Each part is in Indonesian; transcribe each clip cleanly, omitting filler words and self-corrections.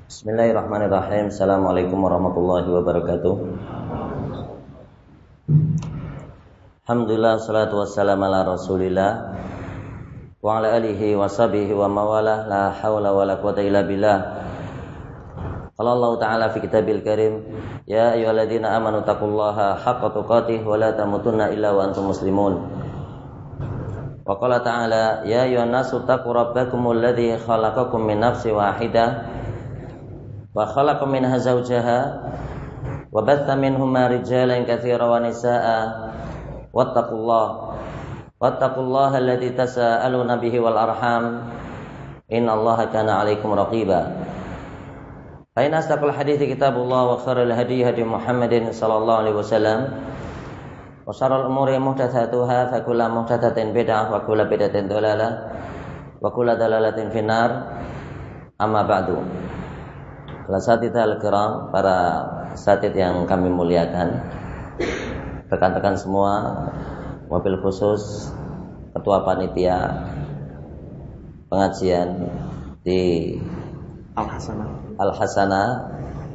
Bismillahirrahmanirrahim. Assalamualaikum warahmatullahi wabarakatuh. Alhamdulillah, salatu wassalamu ala rasulillah wa ala alihi wa sahbihi wa mawalah. La hawla wa la quwata illa billah. Qala Allah ta'ala fi kitabil karim, ya ayyuhalladzina amanu taqullaha haqqa tuqatih wa la tamutunna illa wa antum muslimun. Wa qala ta'ala, ya ayyuhan nasu taqu rabbakumul ladzi khalaqakum min nafsin wahidah wa khalaqa minha zawjaha wa batha minhuma rijalan katsiran wa nisaa'a wattaqullaha alladzi tasaaluna bihi wal arham innallaha kana 'alaikum raqiba. Fa in asdaqal hadithi kitabullah wa khairul hadi hadi Muhammadin sallallahu alaihi wasallam wa syarrul umuri muhdatsatuha fa kullu muhdatsatin bid'ah wa kullu bid'atin dhalalah wa kullu dhalalatin finnar. Amma ba'du. Asatidz al-kiram, para asatidz yang kami muliakan, rekan-rekan semua, wabil khusus ketua panitia pengajian di Al-Hasanah,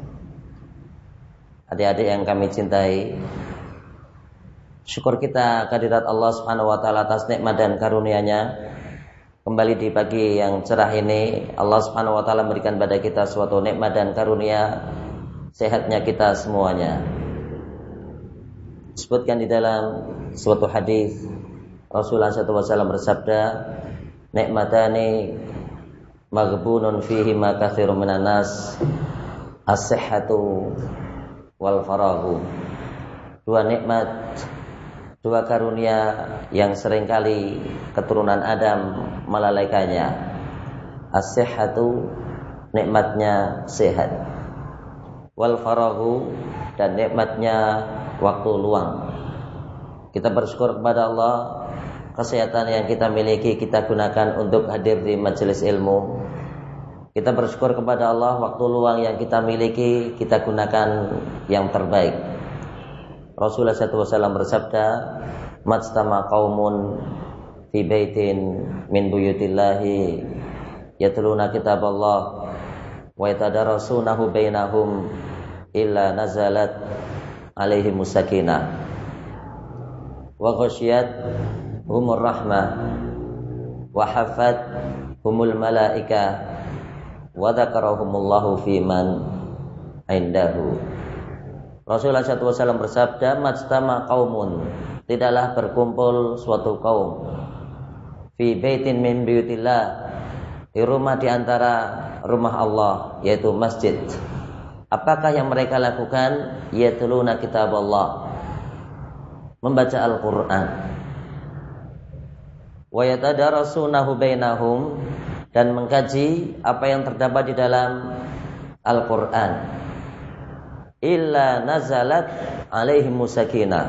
adik-adik yang kami cintai, syukur kita kehadirat Allah Subhanahu wa taala atas nikmat dan karunia-Nya. Kembali di pagi yang cerah ini, Allah Subhanahu wa taala memberikan pada kita suatu nikmat dan karunia sehatnya kita semuanya. Disebutkan di dalam suatu hadis, Rasulullah SAW bersabda, nikmatani maghbunun fihi ma katsirun minan nas, as-sihhatu wal faraghu. Dua nikmat, dua karunia yang seringkali keturunan Adam melalaikannya. As-sihhatu, nikmatnya sehat. Wal faraghu, dan nikmatnya waktu luang. Kita bersyukur kepada Allah, kesehatan yang kita miliki kita gunakan untuk hadir di majelis ilmu. Kita bersyukur kepada Allah, waktu luang yang kita miliki kita gunakan yang terbaik. Rasulullah SAW bersabda, majtama qaumun fi baitin min buyutillahi yatluna kitaballah wa yatadarasunahu bainahum illa nazalat alaihimus sakinah wa ghasyiyat humur rahmah wa hafat humul malaika wa dzakarahumullahu fi man indahu. Rasulullah SAW bersabda, majtama qaumun, tidaklah berkumpul suatu kaum, fi baitin min buyutillah, di rumah di antara rumah Allah, yaitu masjid. Apakah yang mereka lakukan? Yatluna kitaballah, membaca Al-Quran. Wa yatadarasunahu bainahum, dan mengkaji apa yang terdapat di dalam Al-Quran. Illa nazalat alaihimus sakinah,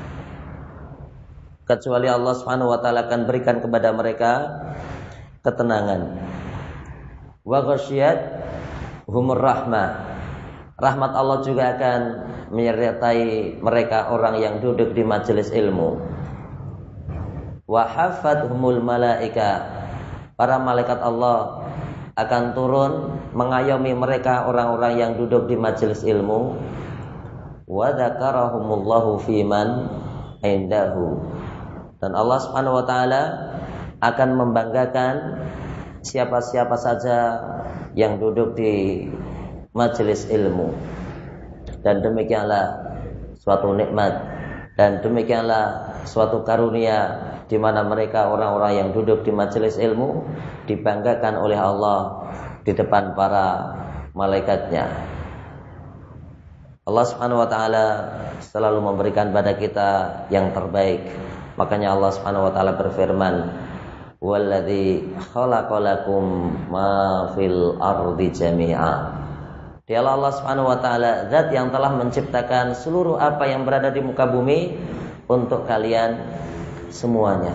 kecuali Allah Subhanahu wa taala akan berikan kepada mereka ketenangan. Wa ghasyiyat humur rahmah, rahmat Allah juga akan menyertai mereka orang yang duduk di majelis ilmu. Wa hafathumul malaika, para malaikat Allah akan turun mengayomi mereka orang-orang yang duduk di majelis ilmu. Wa dzakarahumullahu fiman indahu, dan Allah Subhanahu wa taala akan membanggakan siapa-siapa saja yang duduk di majelis ilmu. Dan demikianlah suatu nikmat, dan demikianlah suatu karunia di mana mereka orang-orang yang duduk di majelis ilmu dibanggakan oleh Allah di depan para malaikatnya. Allah Subhanahu wa taala selalu memberikan pada kita yang terbaik. Makanya Allah Subhanahu wa taala berfirman, "Walladzi khalaqalakum ma fil ardi jami'a." Dialah Allah Subhanahu wa taala zat yang telah menciptakan seluruh apa yang berada di muka bumi untuk kalian semuanya.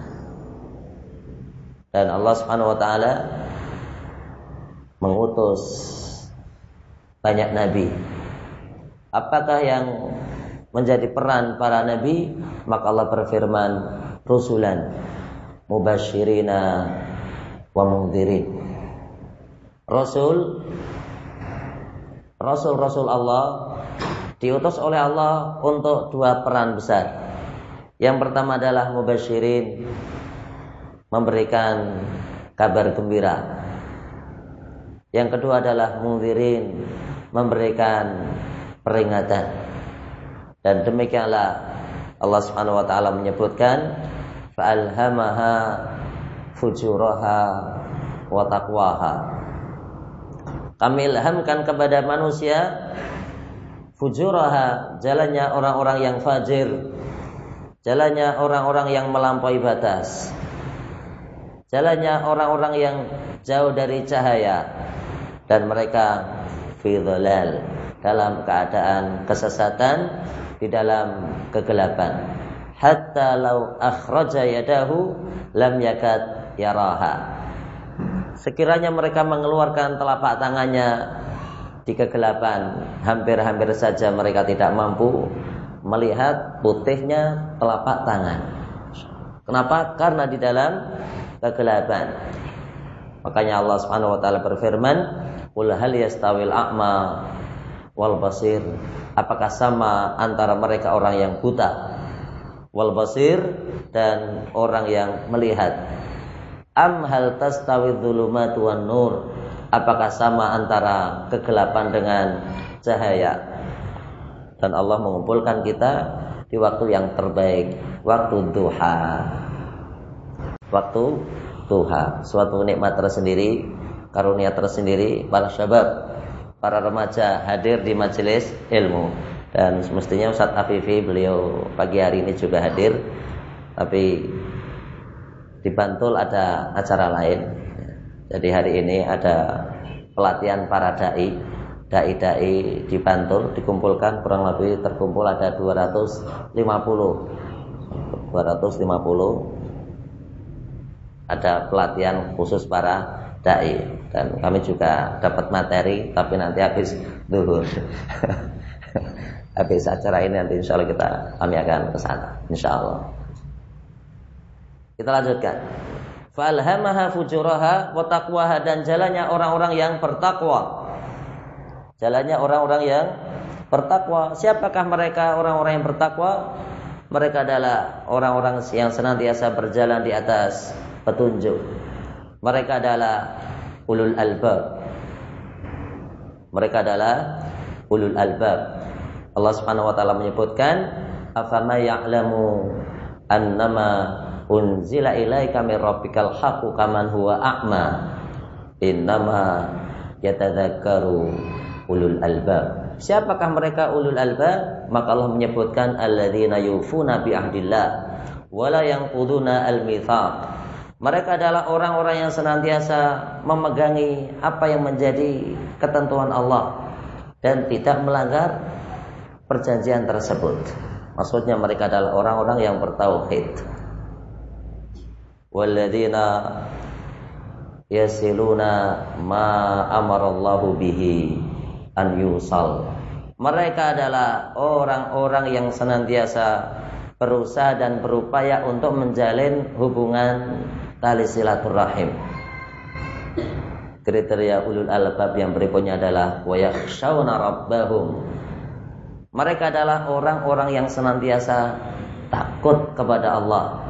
Dan Allah Subhanahu wa taala mengutus banyak nabi. Apakah yang menjadi peran para nabi? Maka Allah berfirman, rusulan mubasyirina wa mundhirin. Rasul Rasul-Rasul Allah diutus oleh Allah untuk dua peran besar. Yang pertama adalah mubasyirin, memberikan kabar gembira. Yang kedua adalah mundzirin, memberikan peringatan. Dan demikianlah Allah Subhanahu wa taala menyebutkan fa'alhamaha fujuraha wa taqwaha. Kami ilhamkan kepada manusia fujuraha, jalannya orang-orang yang fajir, jalannya orang-orang yang melampaui batas, jalannya orang-orang yang jauh dari cahaya, dan mereka fi dhalal, dalam keadaan kesesatan, di dalam kegelapan. Hatta law akhraja yadahu lam yakad yaraha. Sekiranya mereka mengeluarkan telapak tangannya di kegelapan, hampir-hampir saja mereka tidak mampu melihat putihnya telapak tangan. Kenapa? Karena di dalam kegelapan. Makanya Allah Subhanahu wa taala berfirman, "Qul hal yastawil a'ma wal basir?" Apakah sama antara mereka orang yang buta, wal basir, dan orang yang melihat? Am hal tastawi dzulumatu wan nur? Apakah sama antara kegelapan dengan cahaya? Dan Allah mengumpulkan kita di waktu yang terbaik, waktu duha. Waktu duha, suatu nikmat tersendiri, karunia tersendiri. Para syabab, para remaja hadir di majelis ilmu. Dan semestinya Ustadz Afifi, beliau pagi hari ini juga hadir, tapi di Bantul ada acara lain. Jadi hari ini ada pelatihan para dai di Bantul, dikumpulkan, kurang lebih terkumpul ada 250. Ada pelatihan khusus para dai, dan kami juga dapat materi, tapi nanti habis zuhur. Habis acara ini nanti insya Allah kami akan ke sana, insya Allah. Kita lanjutkan. Falhamaha fujuraha wa taqwaha, dan jalannya orang-orang yang bertakwa. Jalannya orang-orang yang bertakwa. Siapakah mereka orang-orang yang bertakwa? Mereka adalah orang-orang yang senantiasa berjalan di atas petunjuk. Mereka adalah ulul albab. Mereka adalah ulul albab. Allah Subhanahu wa taala menyebutkan, afama ya'lamu annama unzila ilaika mir rabbikal haqqu kaman huwa a'ma innama yatadzakkaru ulul albab. Siapakah mereka ulul albab? Maka Allah menyebutkan alladzina yufuna bi ahdillah wa la yanquduna al-mitsaq. Mereka adalah orang-orang yang senantiasa memegangi apa yang menjadi ketentuan Allah dan tidak melanggar perjanjian tersebut. Maksudnya mereka adalah orang-orang yang bertauhid. Walladzina yasiluna ma amarallahu bihi an yusal. Mereka adalah orang-orang yang senantiasa berusaha dan berupaya untuk menjalin hubungan tali silaturahim. Kriteria ulul albab yang berikutnya adalah wa yakhshawna rabbahum. Mereka adalah orang-orang yang senantiasa takut kepada Allah.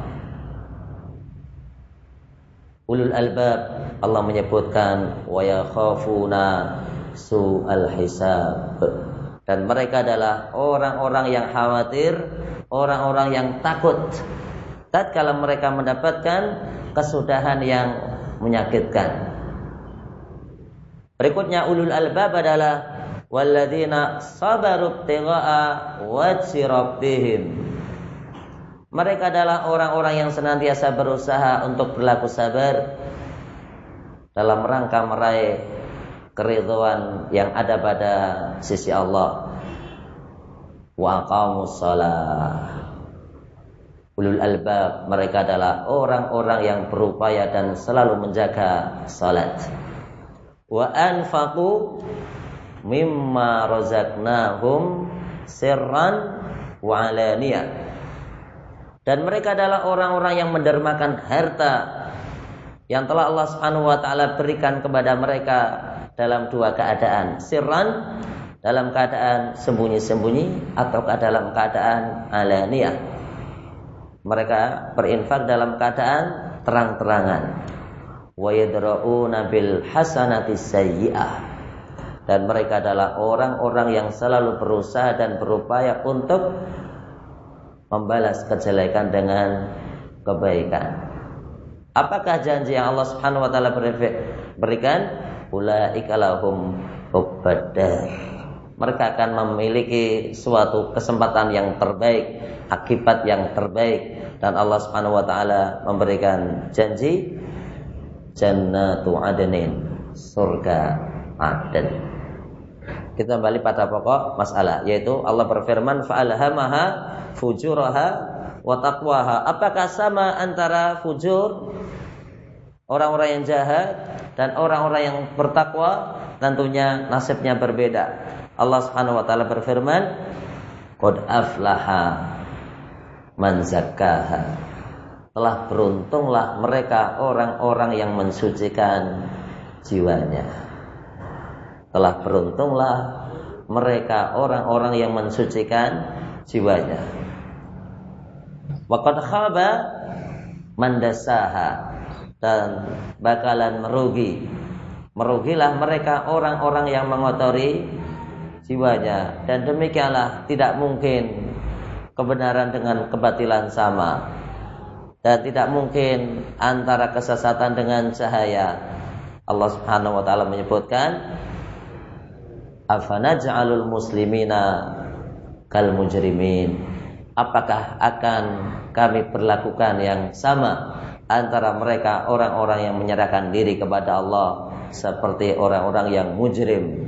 Ulul albab, Allah menyebutkan wa yakhafuna su'al hisab, dan mereka adalah orang-orang yang khawatir, orang-orang yang takut tatkala mereka mendapatkan kesudahan yang menyakitkan. Berikutnya ulul albab adalah walladzina sabaru ibtigha'a wajhi rabbihim. Mereka adalah orang-orang yang senantiasa berusaha untuk berlaku sabar dalam rangka meraih keridhaan yang ada pada sisi Allah. Wa aqamus shalah. Ulul albab, mereka adalah orang-orang yang berupaya dan selalu menjaga salat. Wa anfaqu mimma razaqnahum sirran wa alaniyah. Dan mereka adalah orang-orang yang mendermakan harta yang telah Allah Subhanahu wa taala berikan kepada mereka dalam dua keadaan, sirran dalam keadaan sembunyi-sembunyi ataukah dalam keadaan alaniyah. Mereka berinfak dalam keadaan terang-terangan. Wa yadra'una bil hasanati sayyi'ah. Dan mereka adalah orang-orang yang selalu berusaha dan berupaya untuk membalas kejelekan dengan kebaikan. Apakah janji yang Allah Subhanahu wa taala berikan? Ulaika lahum uqbadar. Mereka akan memiliki suatu kesempatan yang terbaik, akibat yang terbaik, dan Allah Subhanahu wa taala memberikan janji jannatu adnin, surga Aden. Kita kembali pada pokok masalah, yaitu Allah berfirman fa'alhamaha fujuraha wa taqwaha. Apakah sama antara fujur, orang-orang yang jahat, dan orang-orang yang bertakwa? Tentunya nasibnya berbeda. Allah Subhanahu wa taala berfirman, qad aflaha man zakkaha. Telah beruntunglah mereka orang-orang yang mensucikan jiwanya. Telah beruntunglah mereka orang-orang yang mensucikan jiwanya. Wa qad khaba man dassaha. Dan bakalan merugilah mereka orang-orang yang mengotori jiwanya. Dan demikianlah tidak mungkin kebenaran dengan kebatilan sama, dan tidak mungkin antara kesesatan dengan cahaya. Allah Subhanahu wa taala menyebutkan, afanaj'alul muslimina kal mujrimin. Apakah akan kami perlakukan yang sama antara mereka orang-orang yang menyerahkan diri kepada Allah seperti orang-orang yang mujrim?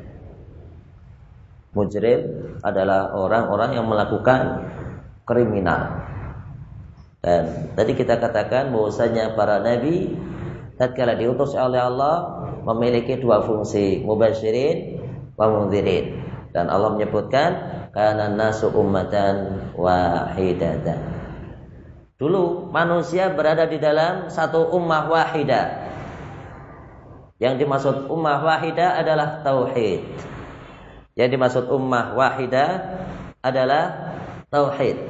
Mujrim adalah orang-orang yang melakukan kriminal. Dan tadi kita katakan bahwasanya para nabi tatkala diutus oleh Allah memiliki dua fungsi, mubasyirin wa mundhirin. Dan Allah menyebutkan kana nasu ummatan wahidatan. Dulu manusia berada di dalam satu ummah wahidah. Yang dimaksud ummah wahidah adalah tauhid. Yang dimaksud ummah wahidah adalah tauhid.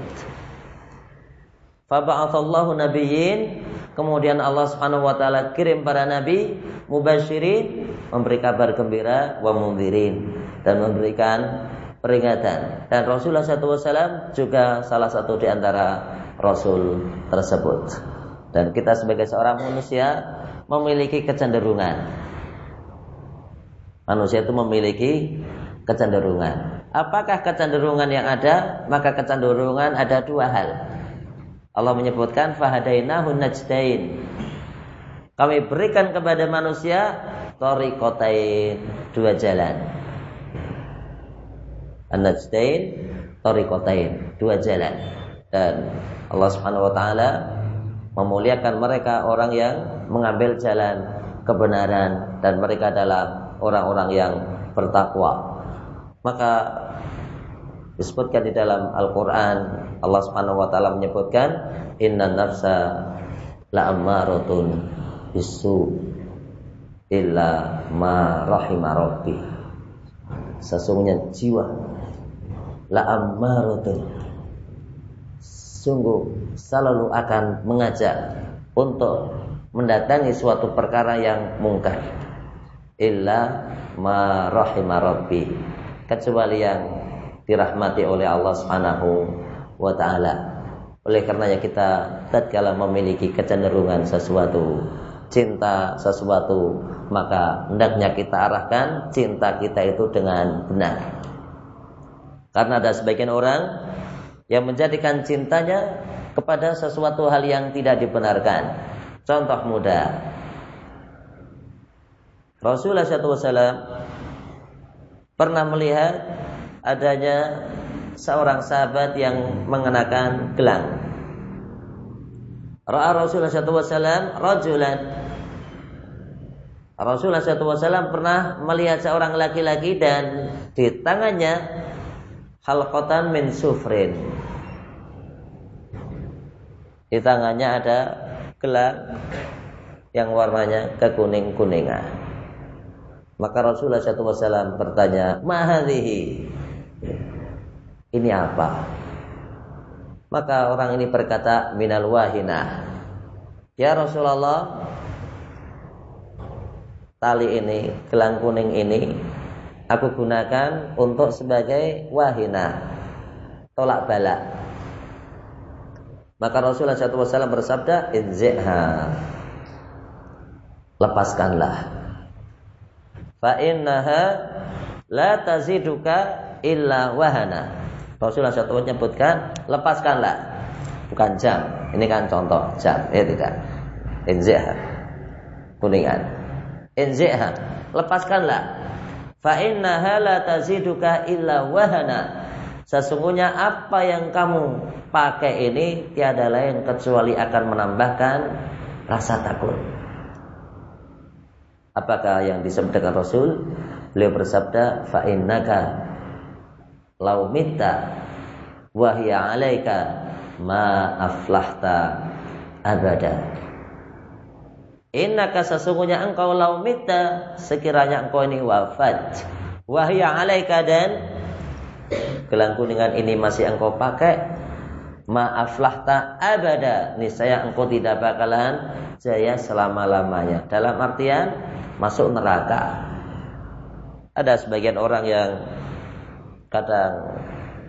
Fa ba'atsallahu nabiyyin, kemudian Allah Subhanahu wa taala kirim para nabi mubasyirin, memberi kabar gembira, wa mundhirin, dan memberikan peringatan. Dan Rasulullah SAW juga salah satu di antara Rasul tersebut. Dan kita sebagai seorang manusia memiliki kecenderungan. Manusia itu memiliki kecenderungan. Apakah kecenderungan yang ada? Maka kecenderungan ada dua hal. Allah menyebutkan fahadainahu najdain. Kami berikan kepada manusia thariqatain, dua jalan. An-najdain, thariqatain, dua jalan. Dan Allah Subhanahu wa taala memuliakan mereka orang yang mengambil jalan kebenaran, dan mereka adalah orang-orang yang bertakwa. Maka disebutkan di dalam Al-Quran, Allah Subhanahu wa taala menyebutkan innan nafsa la'ammaratun bisu illa ma rahima rabbi. Sesungguhnya jiwa la'ammaratun, sungguh selalu akan mengajak untuk mendatangi suatu perkara yang mungkar, illa ma rahima rabbi, kecuali yang dirahmati oleh Allah Subhanahu wa taala. Oleh karenanya kita tatkala memiliki kecenderungan sesuatu, cinta sesuatu, maka hendaknya kita arahkan cinta kita itu dengan benar. Karena ada sebagian orang yang menjadikan cintanya kepada sesuatu hal yang tidak dibenarkan. Contoh mudah, Rasulullah SAW pernah melihat adanya seorang sahabat yang mengenakan gelang. Ra'a Rasulullah SAW rajulan. Rasulullah SAW pernah melihat seorang laki-laki dan di tangannya halqatan min sufrin. Di tangannya ada gelang yang warnanya kekuning-kuningan. Maka Rasulullah SAW bertanya, "Ma hadhihi?" Ini apa? Maka orang ini berkata, "Minal wahinah." Ya Rasulullah, tali ini, gelang kuning ini aku gunakan untuk sebagai wahinah, tolak balak. Maka Rasulullah SAW bersabda, "Inzi'ha." Lepaskanlah. Fa innaha la taziduka illa wahana. Rasulullah SAW menyebutkan, lepaskanlah. Bukan jam. Ini kan contoh jam. Tidak. Inzi'ha. Kuningan. Inzi'ha. Lepaskanlah. Fa innaha la taziduka illa wahana. Sesungguhnya apa yang kamu pakai ini tiada lain kecuali akan menambahkan rasa takut. Apakah yang disebut dengan Rasul? Beliau bersabda, "Fa innaka law mitta wa hiya 'alaika ma aflahta abada." Innaka, sesungguhnya engkau, law mitta, sekiranya engkau ini wafat, wa hiya 'alaika, dan gelang kuningan ini masih engkau pakai, ma aflahta abada, niscaya engkau tidak bakalan jaya selama-lamanya. Dalam artian masuk neraka. Ada sebagian orang yang kadang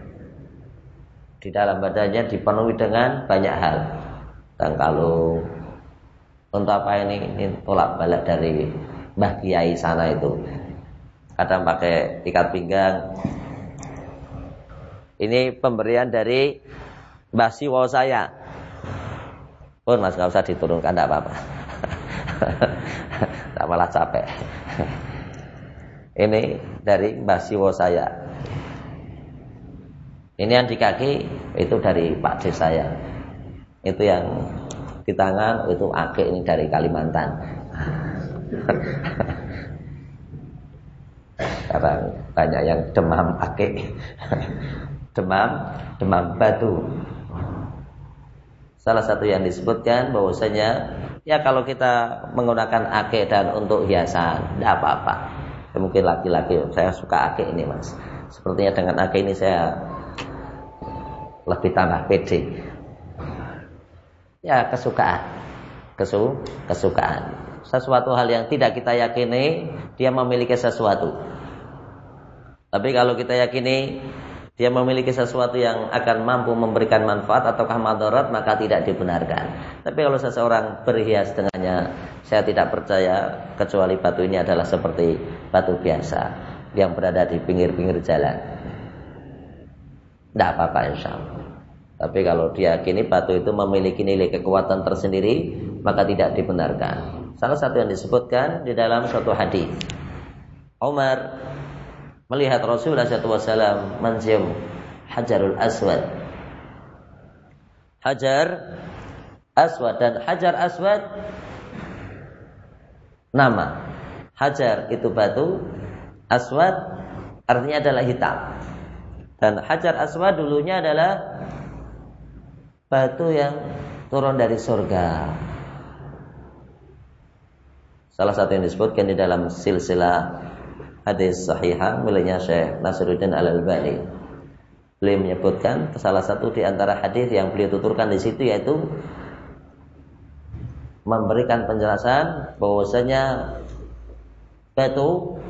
di dalam badannya dipenuhi dengan banyak hal. Dan kalau untuk apa ini tolak balik dari Mbah Kiai sana itu. Kadang pakai ikat pinggang. Ini pemberian dari Mbah Siwo saya. Pun mas, gak usah diturunkan, tidak apa-apa. Tak malah capek. Ini dari Mbah Siwo saya. Ini yang di kaki itu dari Pak D saya. Itu yang di tangan itu akik, ini dari Kalimantan. Sekarang banyak yang demam akik. demam batu. Salah satu yang disebutkan bahwasanya ya kalau kita menggunakan akik dan untuk hiasan tidak apa-apa. Ya, mungkin laki-laki, saya suka akik ini mas. Sepertinya dengan akik ini saya lebih tambah pede. Ya kesukaan. Kesukaan. Sesuatu hal yang tidak kita yakini dia memiliki sesuatu. Tapi kalau kita yakini dia memiliki sesuatu yang akan mampu memberikan manfaat ataukah madarat, maka tidak dibenarkan. Tapi kalau seseorang berhias dengannya, saya tidak percaya kecuali batu ini adalah seperti batu biasa yang berada di pinggir-pinggir jalan. Tidak apa-apa insyaallah. Tapi kalau diyakini batu itu memiliki nilai kekuatan tersendiri, maka tidak dibenarkan. Salah satu yang disebutkan di dalam suatu hadis, Umar melihat Rasulullah SAW mencium Hajarul Aswad. Hajar Aswad, dan Hajar Aswad nama. Hajar itu batu, Aswad artinya adalah hitam. Dan Hajar Aswad dulunya adalah batu yang turun dari surga. Salah satu yang disebutkan di dalam silsilah hadis sahihah miliknya Syekh Nasiruddin Al-Albani. Beliau menyebutkan salah satu di antara hadis yang beliau tuturkan di situ yaitu memberikan penjelasan bahwasanya batu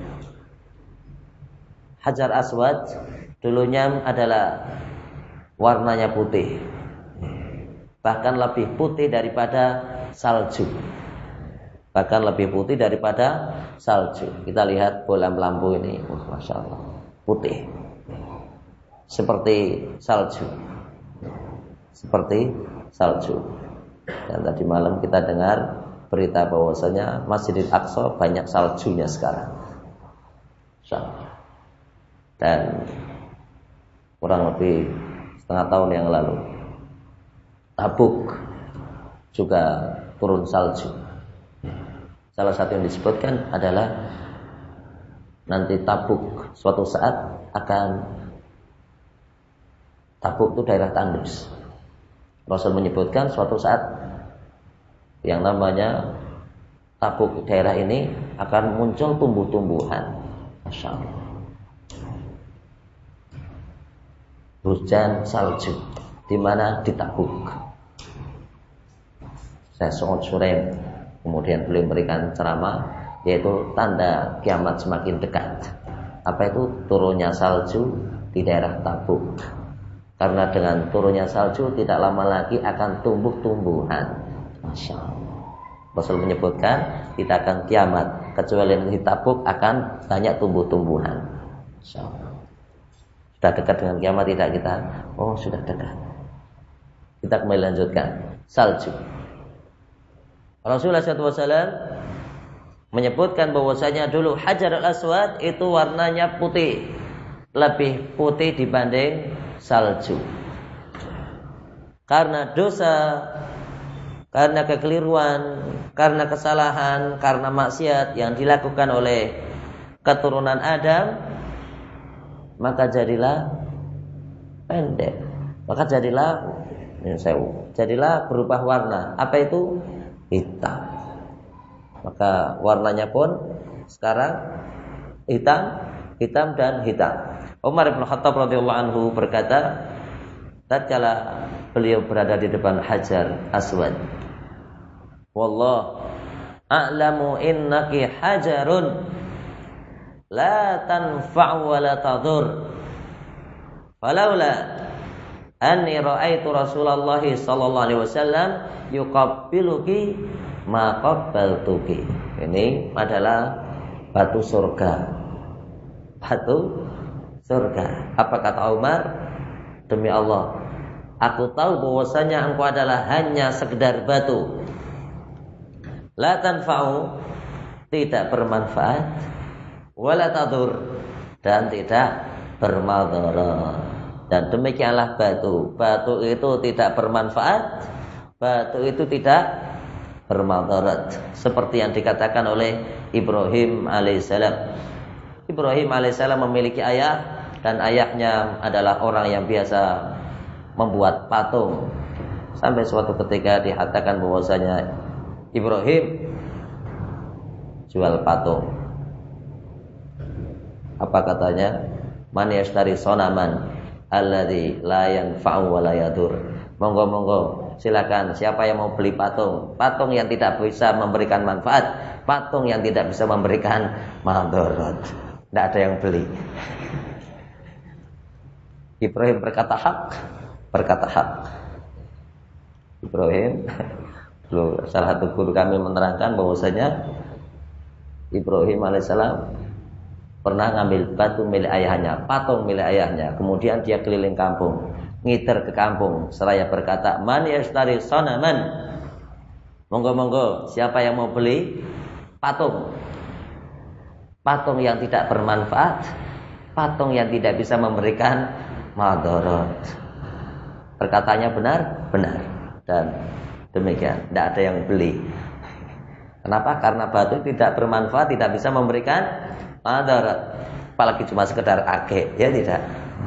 Hajar Aswad dulunya adalah warnanya putih. Bahkan lebih putih daripada salju. Bahkan lebih putih daripada salju. Kita lihat bola lampu ini, masya Allah, putih, seperti salju, seperti salju. Dan tadi malam kita dengar berita bahwasanya Masjidil Aqsa banyak saljunya sekarang. Dan kurang lebih setengah tahun yang lalu, Tabuk juga turun salju. Salah satu yang disebutkan adalah nanti Tabuk suatu saat akan, Tabuk itu daerah tandus. Rasul menyebutkan suatu saat yang namanya Tabuk daerah ini akan muncul tumbuh-tumbuhan. Masya Allah. Hujan salju. Di mana? Di Tabuk. Saya Saud Surem. Kemudian beliau memberikan ceramah, yaitu tanda kiamat semakin dekat. Apa itu? Turunnya salju di daerah Tabuk. Karena dengan turunnya salju tidak lama lagi akan tumbuh-tumbuhan. Masya Allah. Rasul menyebutkan kita akan kiamat, kecuali di Tabuk akan banyak tumbuh-tumbuhan. Masya Allah. Sudah dekat dengan kiamat tidak kita? Oh, sudah dekat. Kita kembali lanjutkan. Salju. Rasulullah SAW menyebutkan bahwasanya dulu Hajar al-Aswad itu warnanya putih, lebih putih dibanding salju. Karena dosa, karena kekeliruan, karena kesalahan, karena maksiat yang dilakukan oleh keturunan Adam, maka jadilah pendek. Maka jadilah berubah warna. Apa itu? Hitam. Maka warnanya pun sekarang hitam dan hitam. Umar bin Khattab radhiyallahu anhu berkata, tatkala beliau berada di depan Hajar Aswad, wallah a'lamu innaki hajarun la tanfa'u wa la tadur, falaula anni ra'aitu Rasulullah sallallahu alaihi wasallam yuqabbiluki ma qabbaltuki. Ini adalah batu surga. Batu surga. Apa kata Umar? Demi Allah, aku tahu bahwasanya engkau adalah hanya sekedar batu. La tanfa'u, tidak bermanfaat, wala tadur, dan tidak bermadarat. Dan demikianlah batu. Batu itu tidak bermanfaat, batu itu tidak bermadarat. Seperti yang dikatakan oleh Ibrahim alaihissalam. Ibrahim alaihissalam memiliki ayah, dan ayahnya adalah orang yang biasa membuat patung. Sampai suatu ketika dikatakan bahwasanya Ibrahim jual patung. Apa katanya? Man yashtari sonaman alladzi la yanfa'u wa la yadur. Monggo silakan, siapa yang mau beli patung yang tidak bisa memberikan manfaat, patung yang tidak bisa memberikan madarat. Tidak ada yang beli. Ibrahim berkata hak. Ibrahim, salah satu guru kami menerangkan bahwasanya Ibrahim alaihissalam pernah ngambil batu milik ayahnya, patung milik ayahnya. Kemudian dia keliling kampung, ngiter ke kampung, seraya berkata, man yashtari sonaman, monggo siapa yang mau beli patung yang tidak bermanfaat, patung yang tidak bisa memberikan madarat. Perkataannya benar, dan demikian, tidak ada yang beli. Kenapa? Karena batu tidak bermanfaat, tidak bisa memberikan madarat, apalagi cuma sekedar akeh, ya tidak.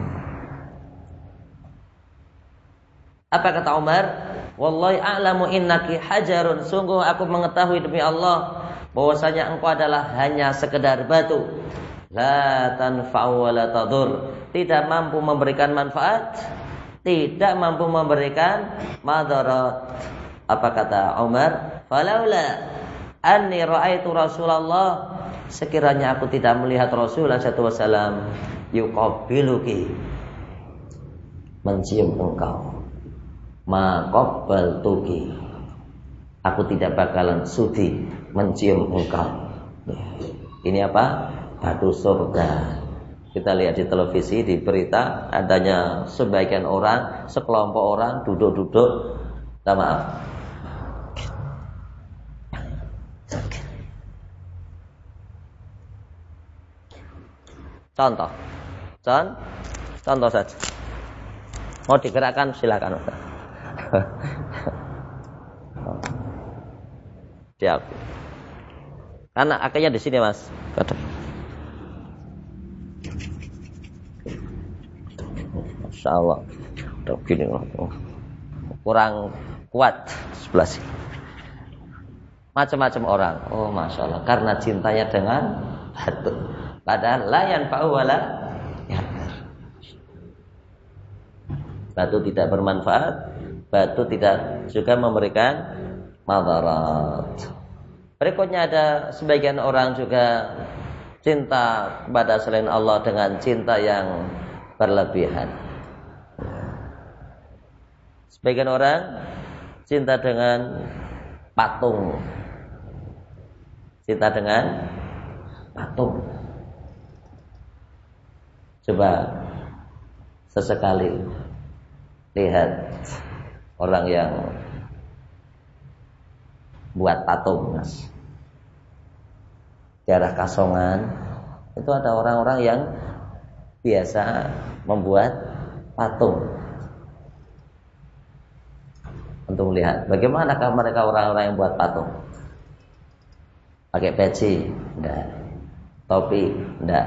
Apa kata Umar? Wallahi a'lamu innaki hajarun, sungguh aku mengetahui demi Allah bahwasanya engkau adalah hanya sekedar batu. La tanfa'u wa la tadur, tidak mampu memberikan manfaat, tidak mampu memberikan madarat. Apa kata Umar? Falaula anni ra'aitu Rasulullah, sekiranya aku tidak melihat Rasulullah SAW yuqabbiluki, mencium engkau, ma qabbaltuki, aku tidak bakalan sudi mencium engkau. Ini apa? Batu surga. Kita lihat di televisi, di berita, adanya sebagian orang, sekelompok orang duduk-duduk, minta maaf, contoh saja. Mau digerakkan silakan. Siap. Karena akhirnya di sini Mas. Masya Allah. Udah begini loh. Kurang kuat sebelah sini. macam-macam orang. Oh, masya Allah, karena cintanya dengan batu. Padahal la yanfa'u wala yadur. Batu tidak bermanfaat, batu tidak juga memberikan madarat. Berikutnya ada sebagian orang juga cinta kepada selain Allah dengan cinta yang berlebihan. Sebagian orang cinta dengan patung. Cinta dengan patung. Coba sesekali lihat orang yang buat patung, Mas. Daerah Kasongan itu ada orang-orang yang biasa membuat patung. Untuk melihat bagaimanakah mereka orang-orang yang buat patung. Pakai peci? Enggak. Topi? Enggak.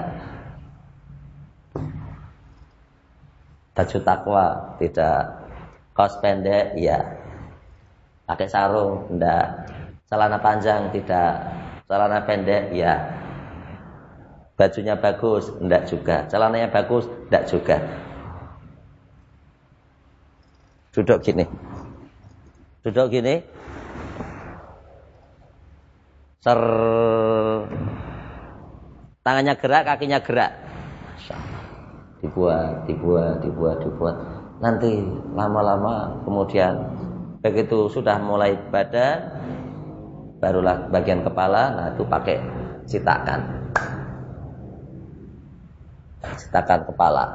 Baju takwa? Tidak. Kaos pendek? Iya. Pakai sarung? Enggak. Celana panjang? Tidak. Celana pendek? Iya. Bajunya bagus? Enggak juga. Celananya bagus? Enggak juga. Duduk gini. Duduk gini. Tangannya gerak, kakinya gerak. Masya Allah. Dibuat. Nanti lama-lama kemudian begitu sudah mulai badan, barulah bagian kepala. Nah, itu pakai citakan kepala,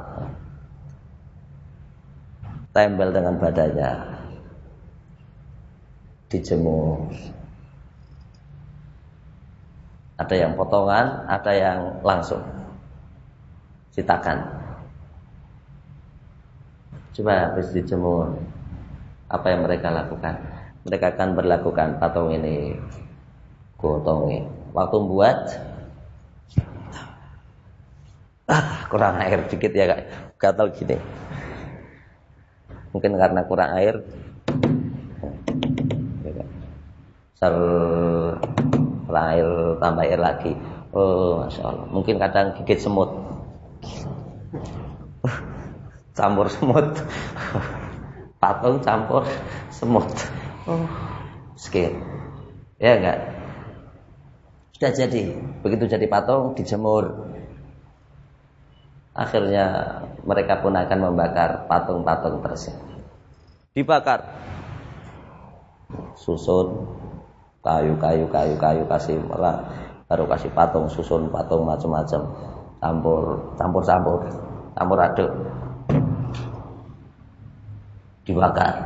tempel dengan badannya, dijemur. Ada yang potongan, ada yang langsung citakan. Coba habis dijemur, apa yang mereka lakukan? Mereka akan berlakukan patung ini, gotongi. Waktu buat, kurang air dikit ya kak, gatal gini. Mungkin karena kurang air. Air, tambah air lagi. Oh, masya Allah. Mungkin kadang gigit semut, campur semut. Patung campur semut. Oh, skill. Ya enggak? Sudah jadi. Begitu jadi patung, dijemur. Akhirnya mereka pun akan membakar patung-patung tersebut. Dibakar. Susun kayu kasih malah baru kasih patung, susun patung macam-macam, campur aduk, dibakar,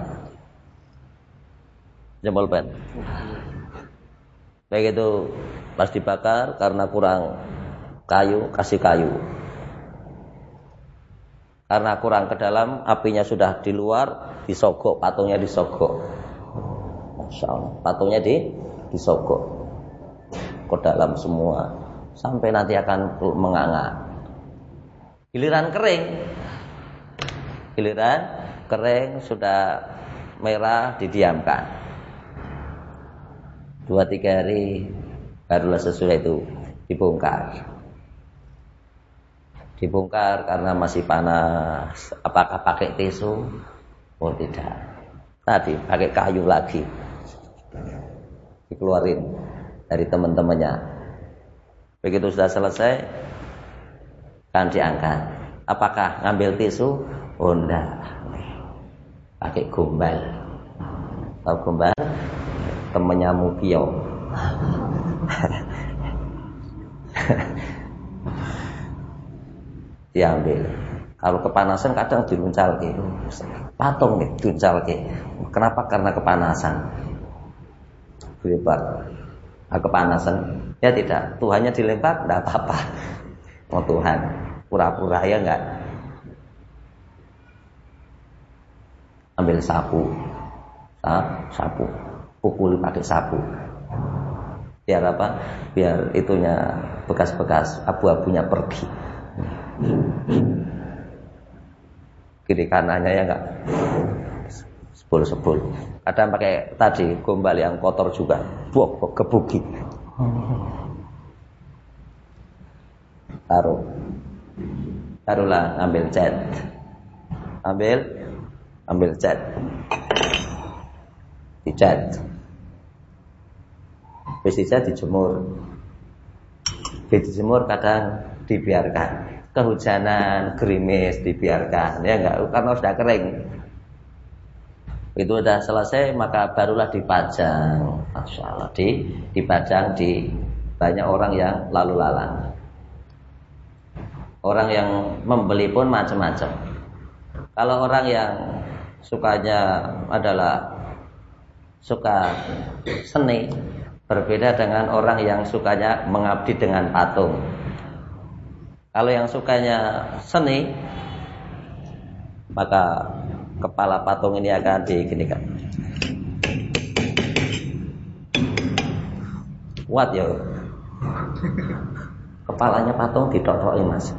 jempol pen. Baik itu pas dibakar karena kurang kayu, kasih kayu. Karena kurang ke dalam, apinya sudah di luar, disogok, patungnya disogok. Masya Allah, patungnya disogok ke dalam semua sampai nanti akan menganga. Giliran kering sudah merah, didiamkan 2-3 hari, barulah sesudah itu dibongkar karena masih panas. Apakah pakai tisu? Oh tidak, tadi pakai kayu lagi, dikeluarin dari teman-temannya. Begitu sudah selesai, kan diangkat. Apakah ngambil tisu? Oh enggak, pakai gombal. Tahu gombal? Temannya Mupio. Diambil. Kalau kepanasan kadang diruncalke. Patung nih diruncalke. Kenapa? Karena kepanasan. Dilempar. Kepanasan. Ya tidak, Tuhannya dilempar enggak apa-apa. Oh Tuhan, pura-pura ya enggak. Ambil sapu. Pukul pakai sapu. Biar apa? Biar itunya bekas-bekas abu-abunya pergi. Kiri kanannya ya enggak sebul. Kadang pakai tadi gombal yang kotor juga, kebuki. Taruhlah ambil cat. Ambil cat. Dicat. Bisa dijemur. Dijemur kadang dibiarkan. Kehujanan, gerimis dibiarkan, ya enggak, karena sudah kering. Itu sudah selesai, maka barulah dipajang. Masya Allah, dipajang di banyak orang yang lalu lalang. Orang yang membeli pun macam-macam. Kalau orang yang sukanya adalah suka seni, berbeda dengan orang yang sukanya mengabdi dengan patung. Kalau yang sukanya seni, maka kepala patung ini akan diginikan. Kuat ya. Kepalanya patung ditotoki, Mas.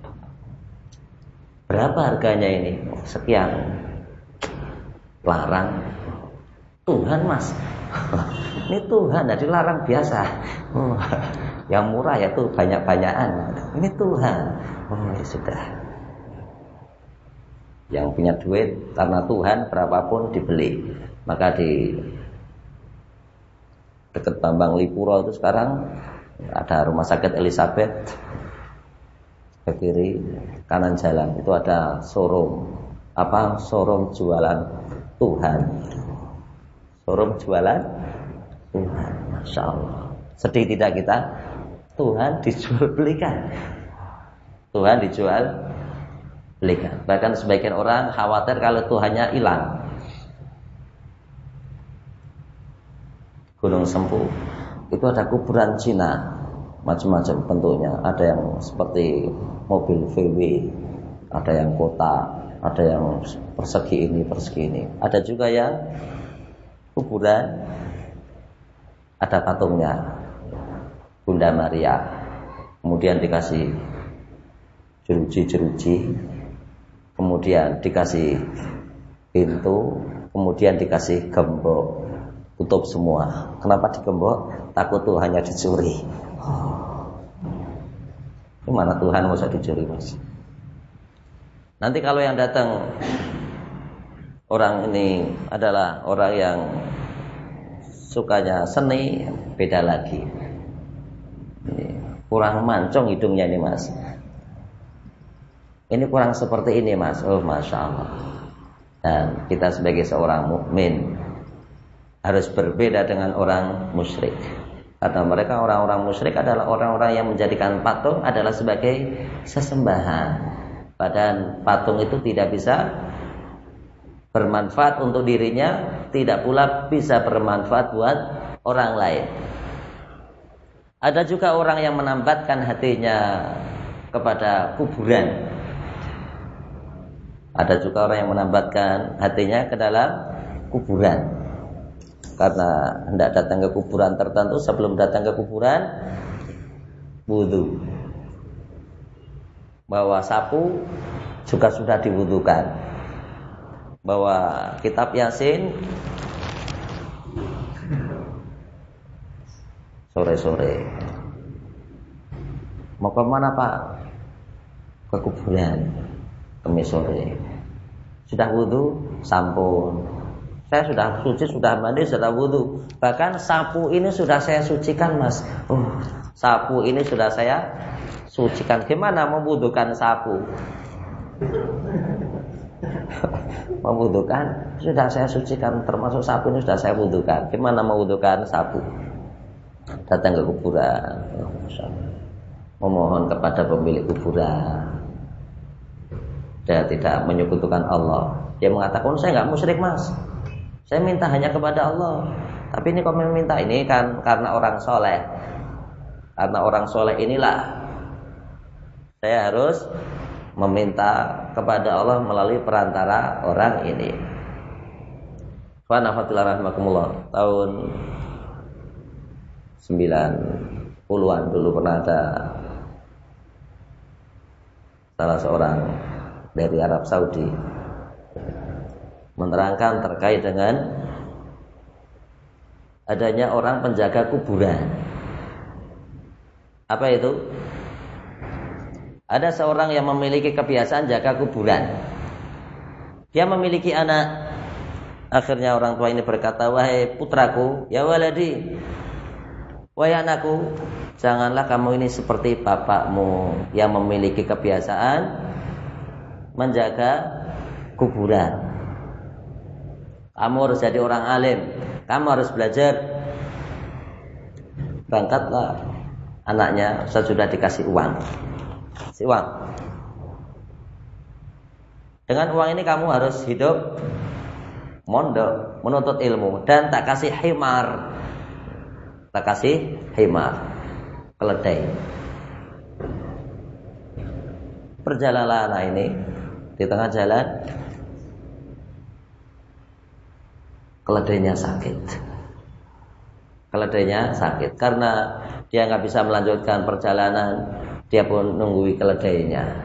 Berapa harganya ini? Sekian. Larang. Tuhan, Mas. Ini Tuhan, jadi larang biasa. Yang murah ya tuh banyak-banyakan. Ini Tuhan. Ya sudah. Yang punya duit karena Tuhan berapapun dibeli. Maka di dekat Bambang Lipuro itu sekarang ada rumah sakit Elizabeth. Ke kiri kanan jalan itu ada showroom. Showroom jualan Tuhan. Showroom jualan Tuhan. Masya Allah. Sedih tidak kita? Tuhan dijual belikan. Tuhan dijual belikan. Bahkan sebagian orang khawatir kalau Tuhannya hilang. Gunung Sempu itu ada kuburan Cina, macam-macam bentuknya. Ada yang seperti mobil VW, ada yang kotak, ada yang persegi ini, persegi ini. Ada juga yang kuburan ada patungnya Bunda Maria, kemudian dikasih jeruji-jeruji, kemudian dikasih pintu, kemudian dikasih gembok, tutup semua. Kenapa digembok? Takut Tuhannya dicuri. Gimana Tuhan mau dicuri, Mas? Nanti kalau yang datang orang ini adalah orang yang sukanya seni, beda lagi. Kurang mancung hidungnya ini, Mas. Ini kurang seperti ini, Mas. Oh, Masya Allah. Dan kita sebagai seorang mukmin harus berbeda dengan orang musyrik. Karena mereka orang-orang musyrik adalah orang-orang yang menjadikan patung adalah sebagai sesembahan. Padahal patung itu tidak bisa bermanfaat untuk dirinya, tidak pula bisa bermanfaat buat orang lain. Ada juga orang yang menambatkan hatinya kepada kuburan. Ada juga orang yang menambatkan hatinya ke dalam kuburan. Karena hendak datang ke kuburan tertentu, sebelum datang ke kuburan wudu. Bawa sapu juga sudah diwudukan. Bawa kitab Yasin sore-sore. Mau ke mana, Pak? Ke kuburan. Kemis sore. Sudah wudu? Sampun. Saya sudah suci, sudah mandi, sudah wudu. Bahkan sapu ini sudah saya sucikan, Mas. Sapu ini sudah saya sucikan. Gimana memwudukan sapu? Memwudukan sudah saya sucikan, termasuk sapu ini sudah saya wudukan. Gimana memwudukan sapu? Datang ke kuburan, memohon kepada pemilik kuburan. Dia tidak menyekutukan Allah. Dia mengatakan, saya nggak musyrik, Mas. Saya minta hanya kepada Allah. Tapi ini kau meminta ini kan karena orang soleh. Karena orang soleh inilah saya harus meminta kepada Allah melalui perantara orang ini. Wa nafatilah rahmakumullah. Tahun 90-an dulu pernah ada salah seorang dari Arab Saudi menerangkan terkait dengan adanya orang penjaga kuburan. Apa itu? Ada seorang yang memiliki kebiasaan jaga kuburan. Dia memiliki anak. Akhirnya orang tua ini berkata, "Wahai putraku, ya waladi, wahai anakku, janganlah kamu ini seperti bapakmu yang memiliki kebiasaan menjaga kuburan. Kamu harus jadi orang alim, kamu harus belajar." Berangkatlah anaknya, sudah dikasih uang. Kasih uang. Dengan uang ini kamu harus hidup mondok, menuntut ilmu, dan tak kasih himar. Tak kasih himar, keledai. Perjalanlah anak ini di tengah jalan, keledainya sakit. Keledainya sakit karena dia nggak bisa melanjutkan perjalanan. Dia pun nunggui keledainya.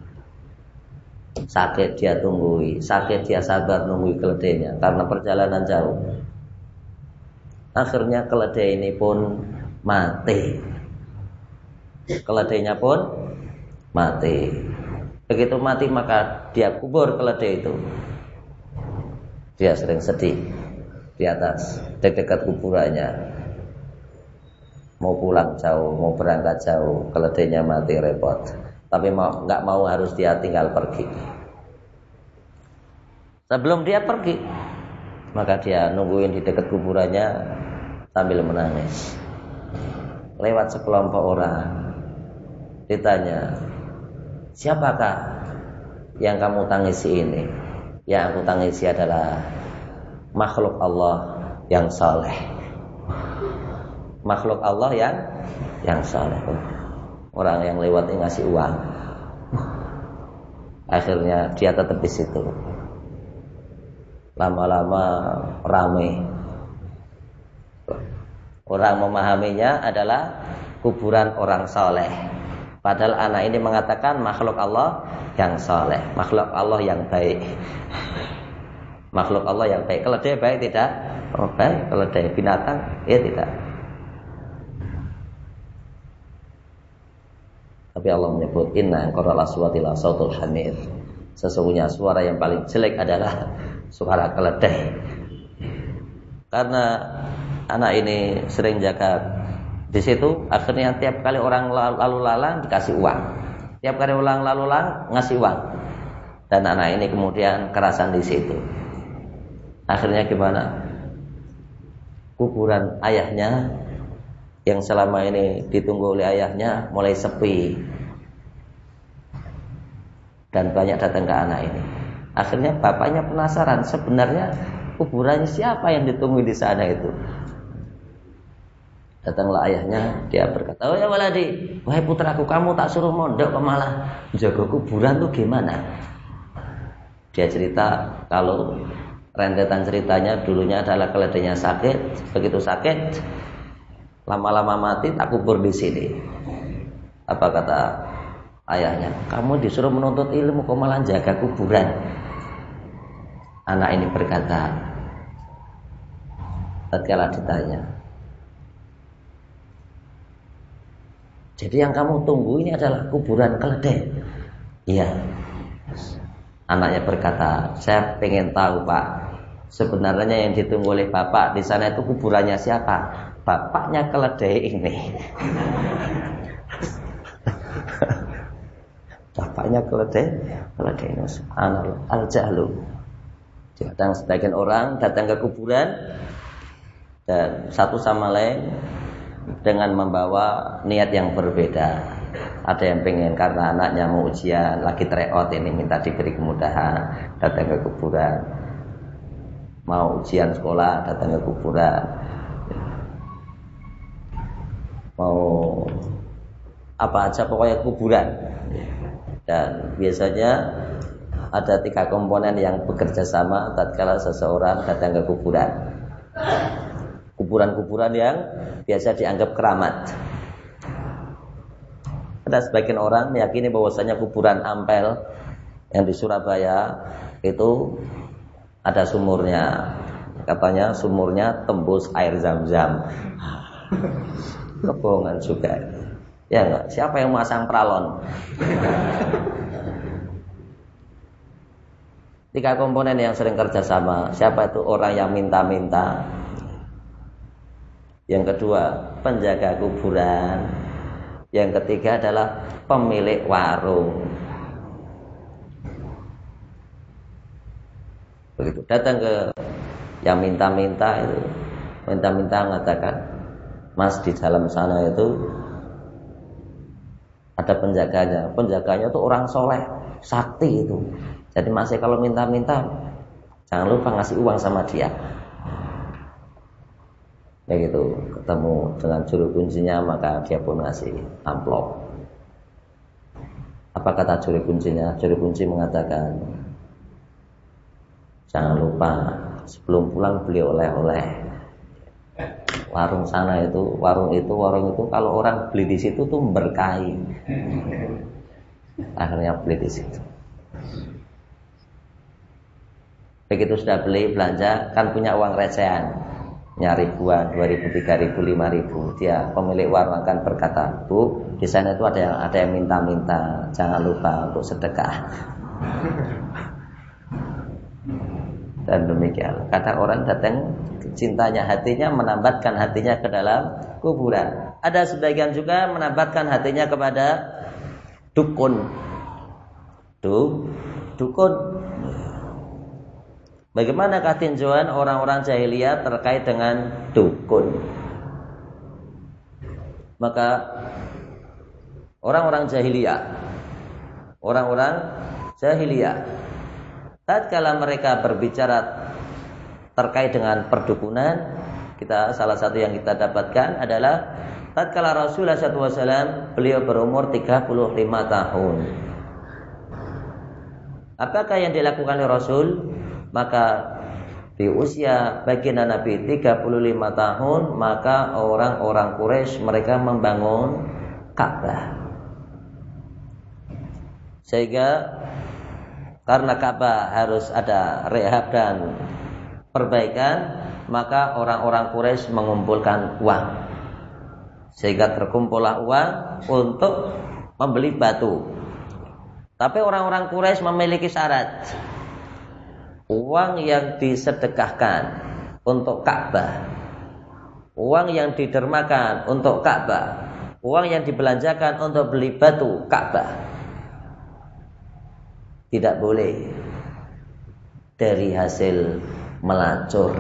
Sakit dia tunggui, sakit dia sabar nunggui keledainya karena perjalanan jauh. Akhirnya keledai ini pun mati. Keledainya pun mati. Begitu mati maka dia kubur keledai itu. Dia sering sedih di atas dekat kuburannya. Mau pulang jauh, mau berangkat jauh, keledainya mati, repot. Tapi nggak mau harus dia tinggal pergi. Sebelum dia pergi, maka dia nungguin di dekat kuburannya sambil menangis. Lewat sekelompok orang, ditanya, "Siapakah yang kamu tangisi ini?" Yang aku tangisi adalah makhluk Allah yang saleh. Makhluk Allah yang saleh. Orang yang lewat yang ngasih uang. Akhirnya dia tetap di situ. Lama-lama ramai. Orang memahaminya adalah kuburan orang saleh. Padahal anak ini mengatakan makhluk Allah yang saleh, makhluk Allah yang baik. Makhluk Allah yang baik. Keledai baik tidak? Oh, baik. Keledai binatang? Ya tidak. Tapi Allah menyebut inna anqaral aswati la sautul hamir. Sesungguhnya suara yang paling jelek adalah suara keledai. Karena anak ini sering jaga di situ, akhirnya tiap kali orang lalu lalang dikasih uang. Tiap kali orang lalu lalang ngasih uang. Dan anak ini kemudian kerasan di situ. Akhirnya gimana? Kuburan ayahnya yang selama ini ditunggu oleh ayahnya mulai sepi dan banyak datang ke anak ini. Akhirnya bapaknya penasaran, sebenarnya kuburannya siapa yang ditunggu di sana itu. Datanglah ayahnya, dia berkata, "Oh ya waladi, wahai putraku, kamu tak suruh mondok kok malah jaga kuburan tuh gimana?" Dia cerita kalau rentetan ceritanya dulunya adalah keledainya sakit, begitu sakit lama-lama mati, tak kubur di sini. Apa kata ayahnya? "Kamu disuruh menuntut ilmu kok malah jaga kuburan." Anak ini berkata, tatkala ditanya, "Jadi yang kamu tunggu ini adalah kuburan keledai?" "Iya." Anaknya berkata, "Saya pengen tahu, Pak, sebenarnya yang ditunggu oleh Bapak di sana itu kuburannya siapa?" "Bapaknya keledai ini." Bapaknya keledai ini. Subhanallah, al-jahlu. Datang sebagian orang datang ke kuburan dan satu sama lain dengan membawa niat yang berbeda. Ada yang pengen karena anaknya mau ujian, lagi tryout ini minta diberi kemudahan, datang ke kuburan. Mau ujian sekolah, datang ke kuburan. Mau apa aja pokoknya kuburan. Dan biasanya ada 3 komponen yang bekerja sama tatkala seseorang datang ke kuburan. Kuburan-kuburan yang biasa dianggap keramat. Ada sebagian orang meyakini bahwasanya kuburan Ampel yang di Surabaya itu ada sumurnya. Katanya sumurnya tembus air Zam-Zam. Kebohongan juga. Ya enggak? Siapa yang masang pralon? 3 komponen yang sering kerjasama. Siapa itu? Orang yang minta-minta. Yang kedua, penjaga kuburan. Yang ketiga adalah pemilik warung. Begitu datang ke yang minta-minta itu, minta-minta mengatakan, Mas, di dalam sana itu ada penjaganya. Penjaganya itu orang soleh, sakti itu. Jadi masih kalau minta-minta jangan lupa ngasih uang sama dia. Ya gitu, ketemu dengan juru kuncinya, maka dia pun ngasih amplop. Apa kata juru kuncinya? Juru kunci mengatakan, jangan lupa sebelum pulang beli oleh-oleh. Warung itu kalau orang beli di situ tuh berkahi. Akhirnya beli di situ. Begitu sudah beli belanja, kan punya uang recehan. Ribuan, 2.000, 3.000, 5.000. Dia pemilik warung akan berkata, Bu, di sana itu ada yang minta-minta, jangan lupa untuk sedekah. Dan demikian. Kadang orang datang, cintanya hatinya menambatkan hatinya ke dalam kuburan. Ada sebagian juga menambatkan hatinya kepada dukun. Dukun. Bagaimanakah tinjauan orang-orang jahiliyah terkait dengan dukun? Maka orang-orang jahiliyah tatkala mereka berbicara terkait dengan perdukunan, salah satu yang kita dapatkan adalah tatkala Rasulullah SAW beliau berumur 35 tahun. Apakah yang dilakukan oleh Rasul? Maka di usia baginda Nabi 35 tahun, maka orang-orang Quraisy mereka membangun Ka'bah. Sehingga karena Ka'bah harus ada rehab dan perbaikan, maka orang-orang Quraisy mengumpulkan uang. Sehingga terkumpullah uang untuk membeli batu. Tapi orang-orang Quraisy memiliki syarat. Uang yang disedekahkan untuk Ka'bah, uang yang didermakan untuk Ka'bah, uang yang dibelanjakan untuk beli batu Ka'bah, tidak boleh dari hasil melacur,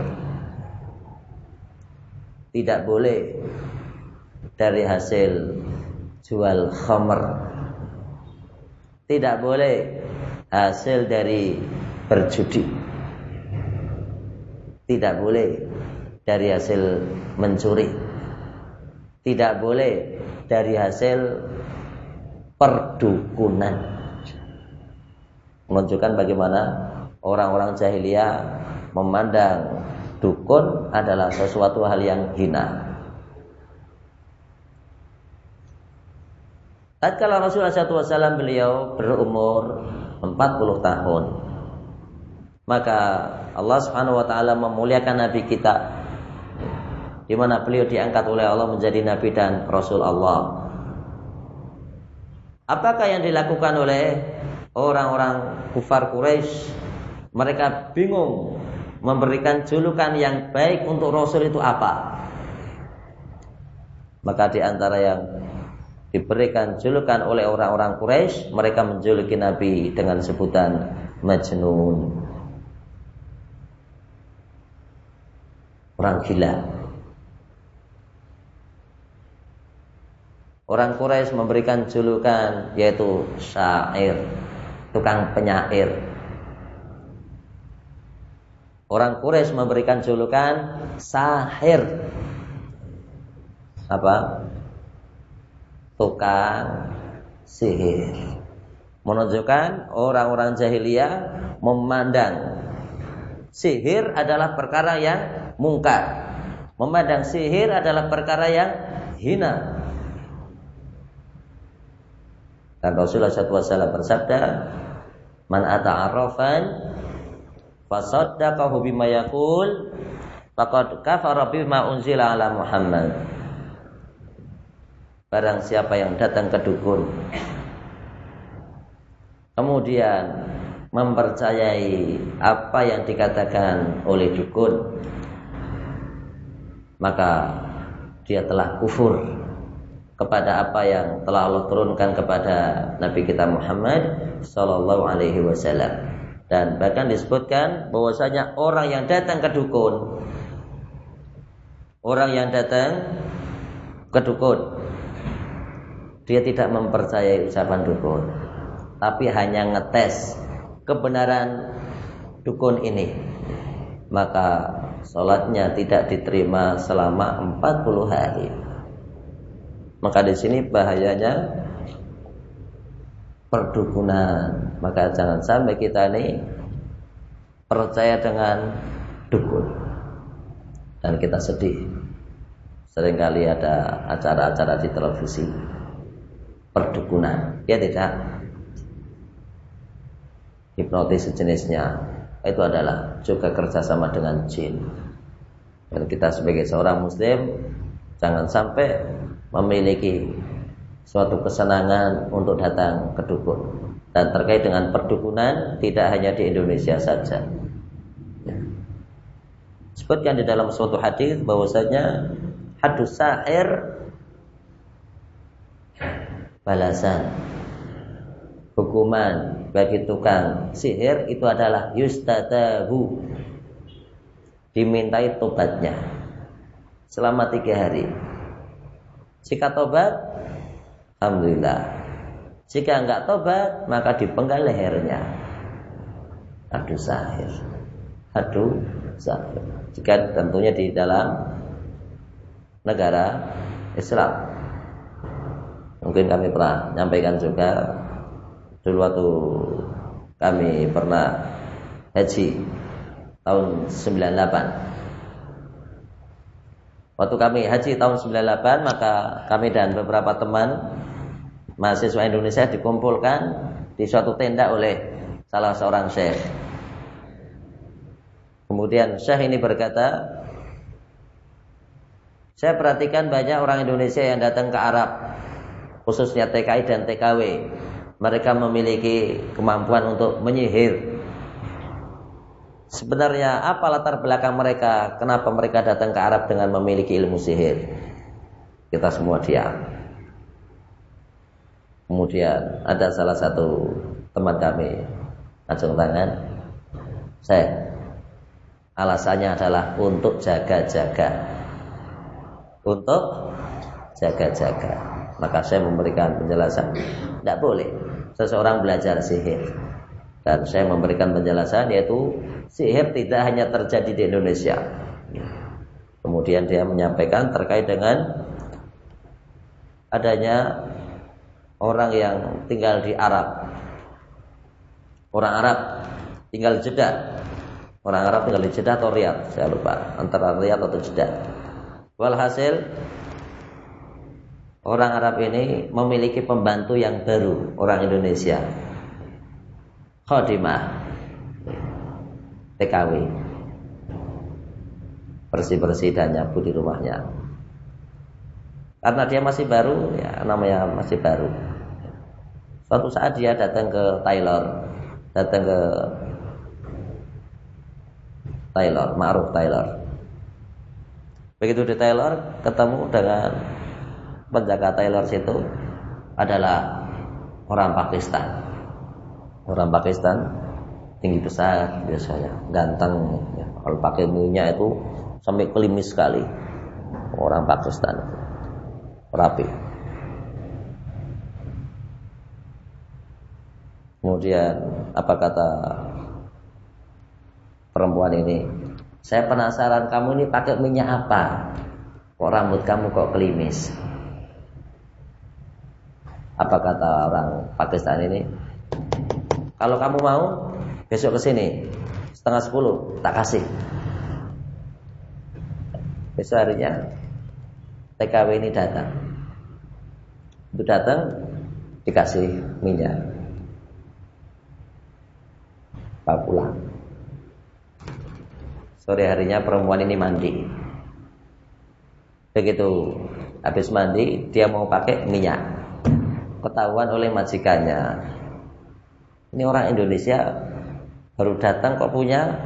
tidak boleh dari hasil jual khamr, tidak boleh hasil dari berjudi, tidak boleh dari hasil mencuri, tidak boleh dari hasil perdukunan. Menunjukkan bagaimana orang-orang jahiliyah memandang dukun adalah sesuatu hal yang hina. Tatkala Rasulullah SAW beliau berumur 40 tahun, maka Allah Subhanahu wa taala memuliakan nabi kita, di mana beliau diangkat oleh Allah menjadi nabi dan rasul Allah. Apakah yang dilakukan oleh orang-orang kufar Quraisy? Mereka bingung memberikan julukan yang baik untuk Rasul itu apa. Maka di antara yang diberikan julukan oleh orang-orang Quraisy, mereka menjuluki Nabi dengan sebutan Majnun, orang gila. Orang Quraisy memberikan julukan yaitu syair, tukang penyair. Orang Quraisy memberikan julukan sahir, apa? Tukang sihir. Menunjukkan orang-orang jahiliyah memandang sihir adalah perkara yang mungkar, memandang sihir adalah perkara yang hina. Dan Rasulullah SAW bersabda, Man ata'arrafan fasaddaqahu bima yaqul faqad kafara bima unzila ala Muhammad. Barang siapa yang datang ke dukun kemudian mempercayai apa yang dikatakan oleh dukun, maka dia telah kufur kepada apa yang telah Allah turunkan kepada Nabi kita Muhammad sallallahu alaihi wasallam. Dan bahkan disebutkan bahwasanya orang yang datang ke dukun, dia tidak mempercayai ucapan dukun, tapi hanya ngetes kebenaran dukun ini, maka sholatnya tidak diterima selama 40 hari. Maka di sini bahayanya perdukunan. Maka jangan sampai kita ini percaya dengan dukun. Dan kita sedih, seringkali ada acara-acara di televisi perdukunan. Ya tidak, hipnotis sejenisnya itu adalah juga kerjasama dengan jin. Dan kita sebagai seorang muslim jangan sampai memiliki suatu kesenangan untuk datang ke dukun. Dan terkait dengan perdukunan tidak hanya di Indonesia saja. Sebutkan di dalam suatu hadis bahwasanya hadus sahir, balasan hukuman bagi tukang sihir itu adalah yustatabu, dimintai tobatnya selama 3 hari. Jika tobat, alhamdulillah. Jika enggak tobat, maka dipenggal lehernya. Hadu sahir. Jika tentunya di dalam negara Islam. Mungkin kami pernah nyampaikan juga dulu waktu kami pernah haji tahun 98. Waktu kami haji tahun 98, maka kami dan beberapa teman mahasiswa Indonesia dikumpulkan di suatu tenda oleh salah seorang syekh. Kemudian syekh ini berkata, saya perhatikan banyak orang Indonesia yang datang ke Arab, khususnya TKI dan TKW. Mereka memiliki kemampuan untuk menyihir. Sebenarnya apa latar belakang mereka? Kenapa mereka datang ke Arab dengan memiliki ilmu sihir? Kita semua diam. Kemudian ada salah satu teman kami acung tangan, alasannya adalah untuk jaga-jaga. Untuk jaga-jaga. Maka saya memberikan penjelasan, tidak boleh seseorang belajar sihir. Dan saya memberikan penjelasan yaitu sihir tidak hanya terjadi di Indonesia. Kemudian dia menyampaikan terkait dengan adanya orang yang tinggal di Arab. Orang Arab tinggal di Jeddah. Orang Arab tinggal di Jeddah atau Riyadh, saya lupa, antara Riyadh atau Jeddah. Walhasil orang Arab ini memiliki pembantu yang baru, orang Indonesia. Khadimah TKW, bersih-bersih dan nyapu di rumahnya. Karena dia masih baru, ya namanya masih baru. Suatu saat dia datang ke Taylor, Ma'ruf Taylor. Begitu di Taylor, ketemu dengan penjaga Taylor situ adalah orang Pakistan. Orang Pakistan tinggi besar biasanya, ganteng. Ya. Kalau pakai minyak itu sampai klimis sekali. Orang Pakistan itu rapi. Kemudian apa kata perempuan ini? Saya penasaran kamu ini pakai minyak apa? Kok rambut kamu kok klimis? Apa kata orang Pakistan ini? Kalau kamu mau besok kesini 9:30 tak kasih. Besok harinya TKW ini datang. Itu datang dikasih minyak. Bawa pulang. Sore harinya perempuan ini mandi. Begitu habis mandi, dia mau pakai minyak. Ketahuan oleh majikannya. Ini orang Indonesia baru datang kok punya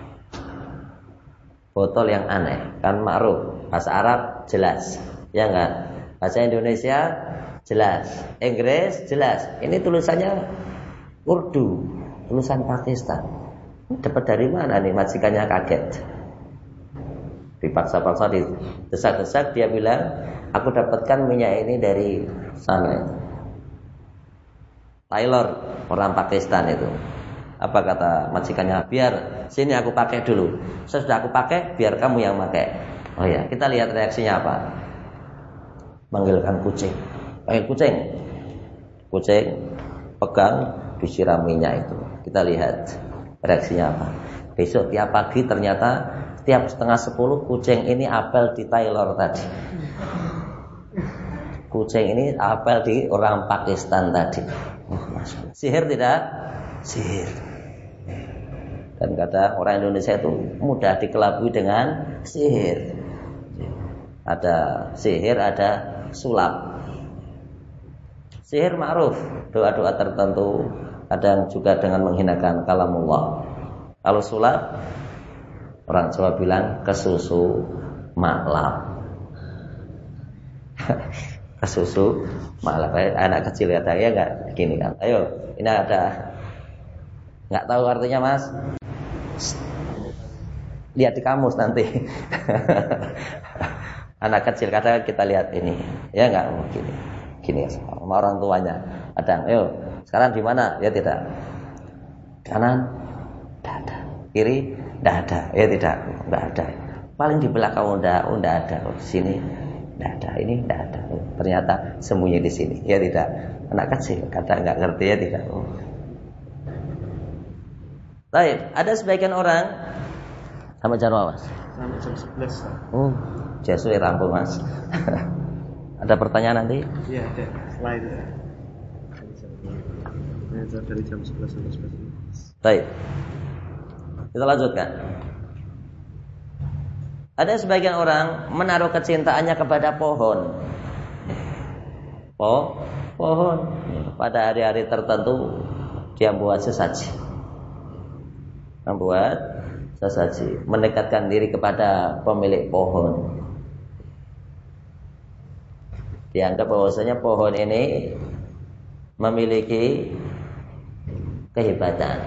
botol yang aneh. Kan ma'ruf, bahasa Arab jelas, ya enggak? Bahasa Indonesia jelas, Inggris jelas. Ini tulisannya Urdu, tulisan Pakistan. Dapat dari mana nih? Majikannya kaget. Dipaksa-paksa, didesak-desak, dia bilang, aku dapatkan minyak ini dari sana. Taylor, orang Pakistan itu. Apa kata majikannya? Biar sini aku pakai dulu. Sesudah aku pakai, biar kamu yang pakai. Oh ya, kita lihat reaksinya apa. Manggilkan kucing. Panggil kucing. Kucing pegang, disiram minyak itu. Kita lihat reaksinya apa. Besok tiap pagi ternyata tiap 9:30 kucing ini apel di Taylor tadi. Kucing ini apel di orang Pakistan tadi. Sihir tidak? Sihir. Dan kata orang Indonesia itu mudah dikelabui dengan sihir. Ada sihir, ada sulap. Sihir ma'ruf, doa-doa tertentu, kadang juga dengan menghinakan kalamullah. Kalau sulap, orang Jawa bilang kesusu maklap. Kesusu maklap. Anak kecil kata ya enggak gini kan. Ayo, ini ada. Enggak tahu artinya, Mas? Lihat di kamus nanti. Anak kecil kata kita lihat ini. Ya enggak mungkin. Gini sama orang tuanya. Kadang, ayo, sekarang di mana? Ya tidak. Kanan, tidak ada. Kiri, tidak ada. Ya tidak ada. Paling di belakang tidak ada. Di sini tidak ada. Ini tidak ada. Ternyata sembunyi di sini. Ya tidak. Anak kecil kata enggak ngerti ya tidak. Baik, ada sebagian orang sama jam berapa, Mas? Sampai jam 11. Jesuit rampung, Mas. Ada pertanyaan nanti? Iya, ada. Slide ya. Dari jam 11 sampai 11. Baik. Kita lanjutkan. Ada sebagian orang menaruh kecintaannya kepada pohon. Pohon. Pada hari-hari tertentu dia membuat sesaji. Mendekatkan diri kepada pemilik pohon. Dianggap bahwasanya pohon ini memiliki kehebatan.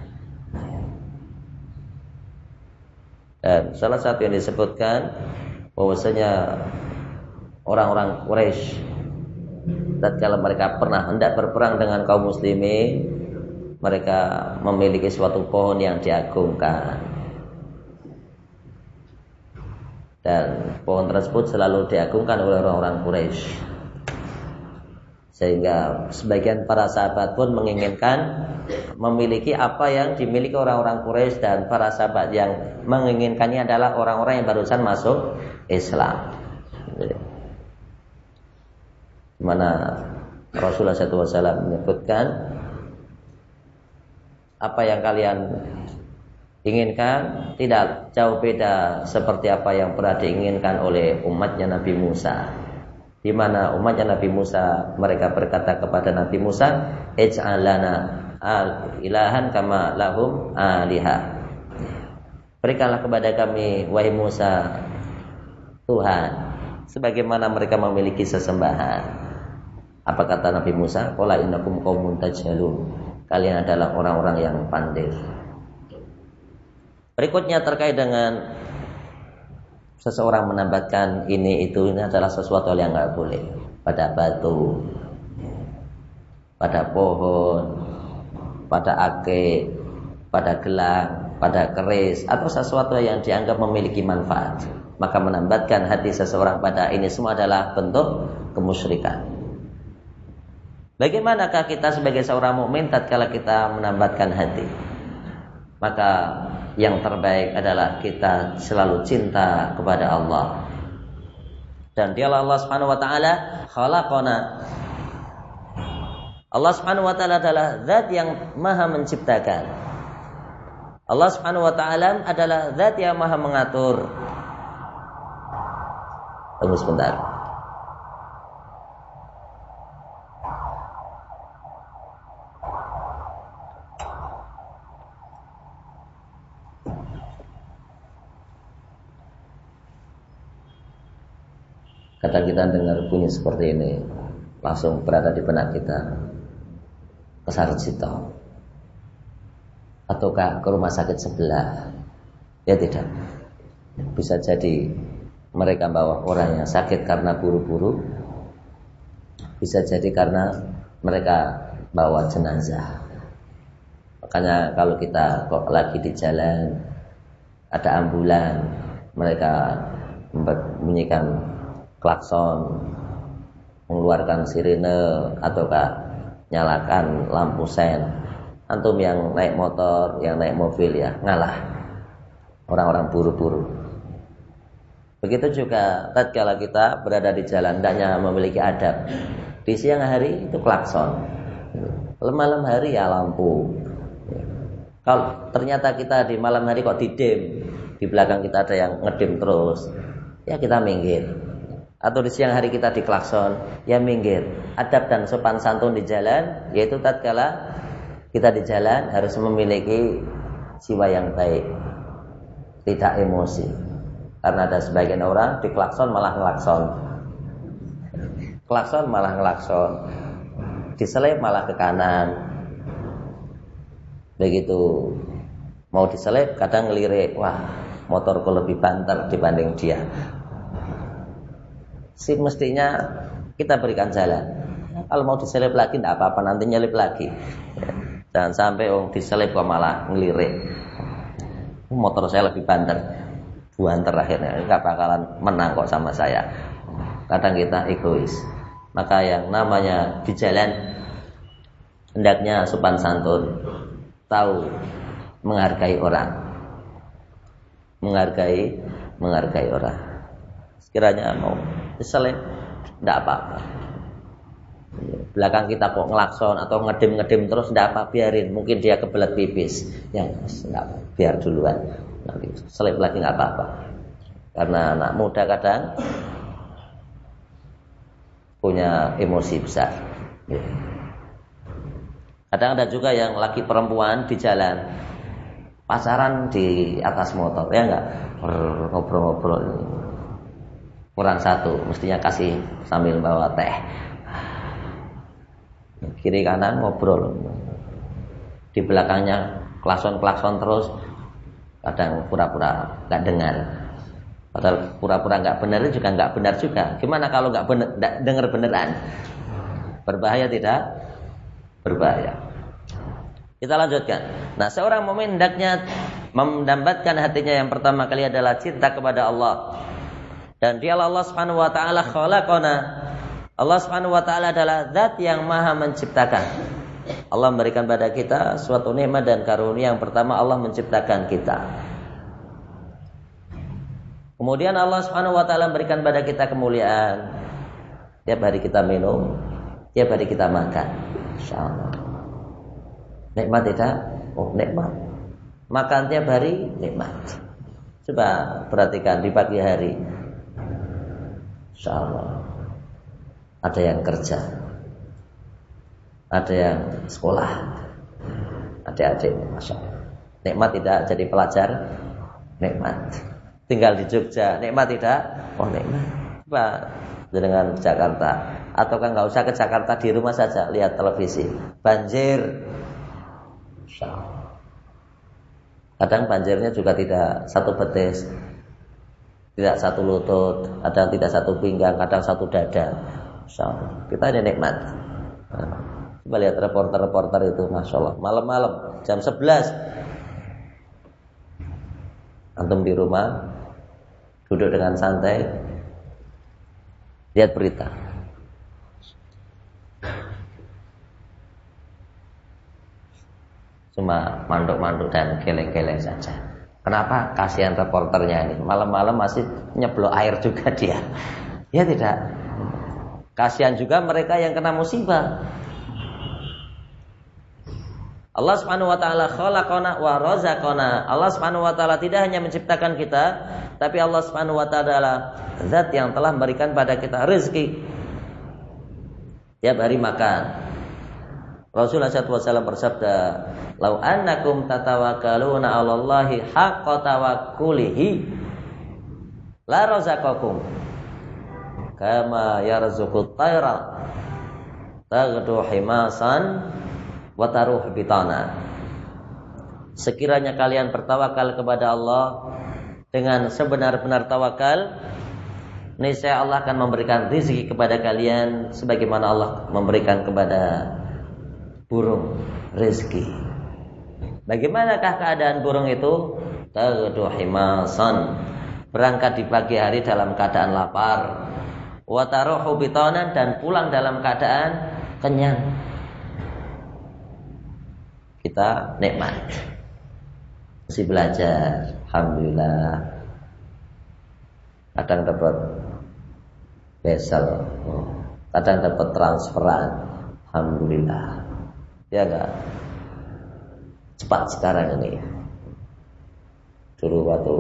Dan salah satu yang disebutkan bahwasanya orang-orang Quraisy tatkala mereka pernah hendak berperang dengan kaum muslimin, mereka memiliki suatu pohon yang diagungkan. Dan pohon tersebut selalu diagungkan oleh orang-orang Quraisy. Sehingga sebagian para sahabat pun menginginkan memiliki apa yang dimiliki orang-orang Quraisy, dan para sahabat yang menginginkannya adalah orang-orang yang barusan masuk Islam. Di mana Rasulullah SAW menyebutkan, apa yang kalian inginkan tidak jauh beda seperti apa yang pernah diinginkan oleh umatnya Nabi Musa. Di mana umatnya Nabi Musa, mereka berkata kepada Nabi Musa, ij'al lana ilahan kama lahum aliha. Berikanlah kepada kami, wahai Musa, Tuhan sebagaimana mereka memiliki sesembahan. Apa kata Nabi Musa? Qala innakum qaumun tajhalun. Kalian adalah orang-orang yang pandai. Berikutnya terkait dengan seseorang menambahkan ini adalah sesuatu yang enggak boleh pada batu, pada pohon, pada akik, pada gelang, pada keris, atau sesuatu yang dianggap memiliki manfaat. Maka menambahkan hati seseorang pada ini semua adalah bentuk kemusyrikan. Bagaimanakah kita sebagai seorang mukmin tatkala kita menambahkan hati? Maka yang terbaik adalah kita selalu cinta kepada Allah. Dan dialah Allah Subhanahu wa taala khalaqana. Allah Subhanahu wa taala adalah zat yang maha menciptakan. Allah Subhanahu wa taala adalah zat yang maha mengatur. Tunggu sebentar. Kadang kita dengar bunyi seperti ini, langsung berada di benak kita, ke Sarjito ataukah ke rumah sakit sebelah. Ya tidak. Bisa jadi mereka bawa orang yang sakit karena buru-buru, bisa jadi karena mereka bawa jenazah. Makanya kalau kita kok lagi di jalan, ada ambulan, mereka membunyikan klakson, mengeluarkan sirine, ataukah nyalakan lampu sen, antum yang naik motor, yang naik mobil ya ngalah. Orang-orang buru-buru. Begitu juga tatkala kita berada di jalan, hendaknya memiliki adab. Di siang hari itu klakson, malam hari ya lampu. Kalau ternyata kita di malam hari kok didim, di belakang kita ada yang ngedim terus, ya kita minggir. Atau di siang hari kita diklakson, ya minggir. Adab dan sopan santun di jalan, yaitu tatkala kita di jalan harus memiliki jiwa yang baik, tidak emosi. Karena ada sebagian orang diklakson malah ngelakson, klakson malah ngelakson, diselip malah ke kanan. Begitu mau diselip kadang ngelirik, wah motorku lebih banter dibanding dia. Mestinya kita berikan jalan. Kalau mau diselip lagi tidak apa-apa, nanti nyelip lagi. Jangan sampai diselip kok malah ngelirik. Motor saya lebih banter, buanter akhirnya, nggak bakalan menang kok sama saya. Kadang kita egois. Maka yang namanya di jalan hendaknya sopan santun, tahu menghargai orang, menghargai orang. Sekiranya mau diselip, tidak apa-apa. Belakang kita kok ngelakson atau ngedim terus, tidak apa, biarin. Mungkin dia kebelet pipis, ya tidak apa, biar duluan. Nanti selip lagi nggak apa-apa. Karena anak muda kadang punya emosi besar. Kadang ada juga yang laki perempuan di jalan pacaran di atas motor, ya enggak, ngobrol-ngobrol. Kurang satu, mestinya kasih sambil bawa teh. Kiri kanan ngobrol. Di belakangnya klakson terus. Kadang pura-pura nggak dengar. Padahal pura-pura nggak benar juga nggak benar juga. Gimana kalau nggak dengar beneran? Berbahaya tidak? Berbahaya. Kita lanjutkan. Nah, seorang mukmin hendaknya mendambatkan hatinya yang pertama kali adalah cinta kepada Allah. Dan dialah Allah Subhanahu wa taala khalaqana. Allah Subhanahu wa taala adalah zat yang maha menciptakan. Allah memberikan pada kita suatu nikmat dan karunia. Yang pertama, Allah menciptakan kita. Kemudian Allah Subhanahu wa taala memberikan pada kita kemuliaan. Tiap hari kita minum, tiap hari kita makan. Insyaallah. Nikmat tidak? Oh, nikmat. Makan tiap hari nikmat. Coba perhatikan di pagi hari. Insyaallah ada yang kerja, ada yang sekolah, adik-adik, masya Allah. Nikmat tidak jadi pelajar? Nikmat. Tinggal di Jogja, nikmat tidak? Oh nikmat. Coba dengan Jakarta, atau kan nggak usah ke Jakarta, di rumah saja lihat televisi, banjir. Masya Allah. Kadang banjirnya juga tidak satu betis, tidak satu lutut, kadang tidak satu pinggang, kadang satu dada. Kita ini nikmat. Coba lihat reporter itu, masya Allah. Malam-malam jam 11, antum di rumah duduk dengan santai, lihat berita. Cuma manduk-manduk dan geleng-geleng saja. Kenapa? Kasihan reporternya ini. Malam-malam masih nyeblok air juga dia. Ya tidak. Kasihan juga mereka yang kena musibah. Allah Subhanahu wa taala khalaqana wa razaqana. Allah Subhanahu wa taala tidak hanya menciptakan kita, tapi Allah Subhanahu wa taala adalah zat yang telah memberikan pada kita rezeki. Tiap hari makan. Rasulullah SAW bersabda, "Lau annakum tatawakkaluna 'alallahi haqqa tawakkulihi la razaqakum kama yarzuqut tayra taghdu himasan wa taruh bitana." Sekiranya kalian bertawakal kepada Allah dengan sebenar-benar tawakal, niscaya Allah akan memberikan rezeki kepada kalian sebagaimana Allah memberikan kepada burung rezeki. Bagaimanakah keadaan burung itu? Taghdu himasan, berangkat di pagi hari dalam keadaan lapar, wa taruhu bitanan, dan pulang dalam keadaan kenyang. Kita nikmat, masih belajar, alhamdulillah. Kadang dapat besel, kadang dapat transferan, alhamdulillah. Ya enggak? Cepat sekarang ini. Dulu waktu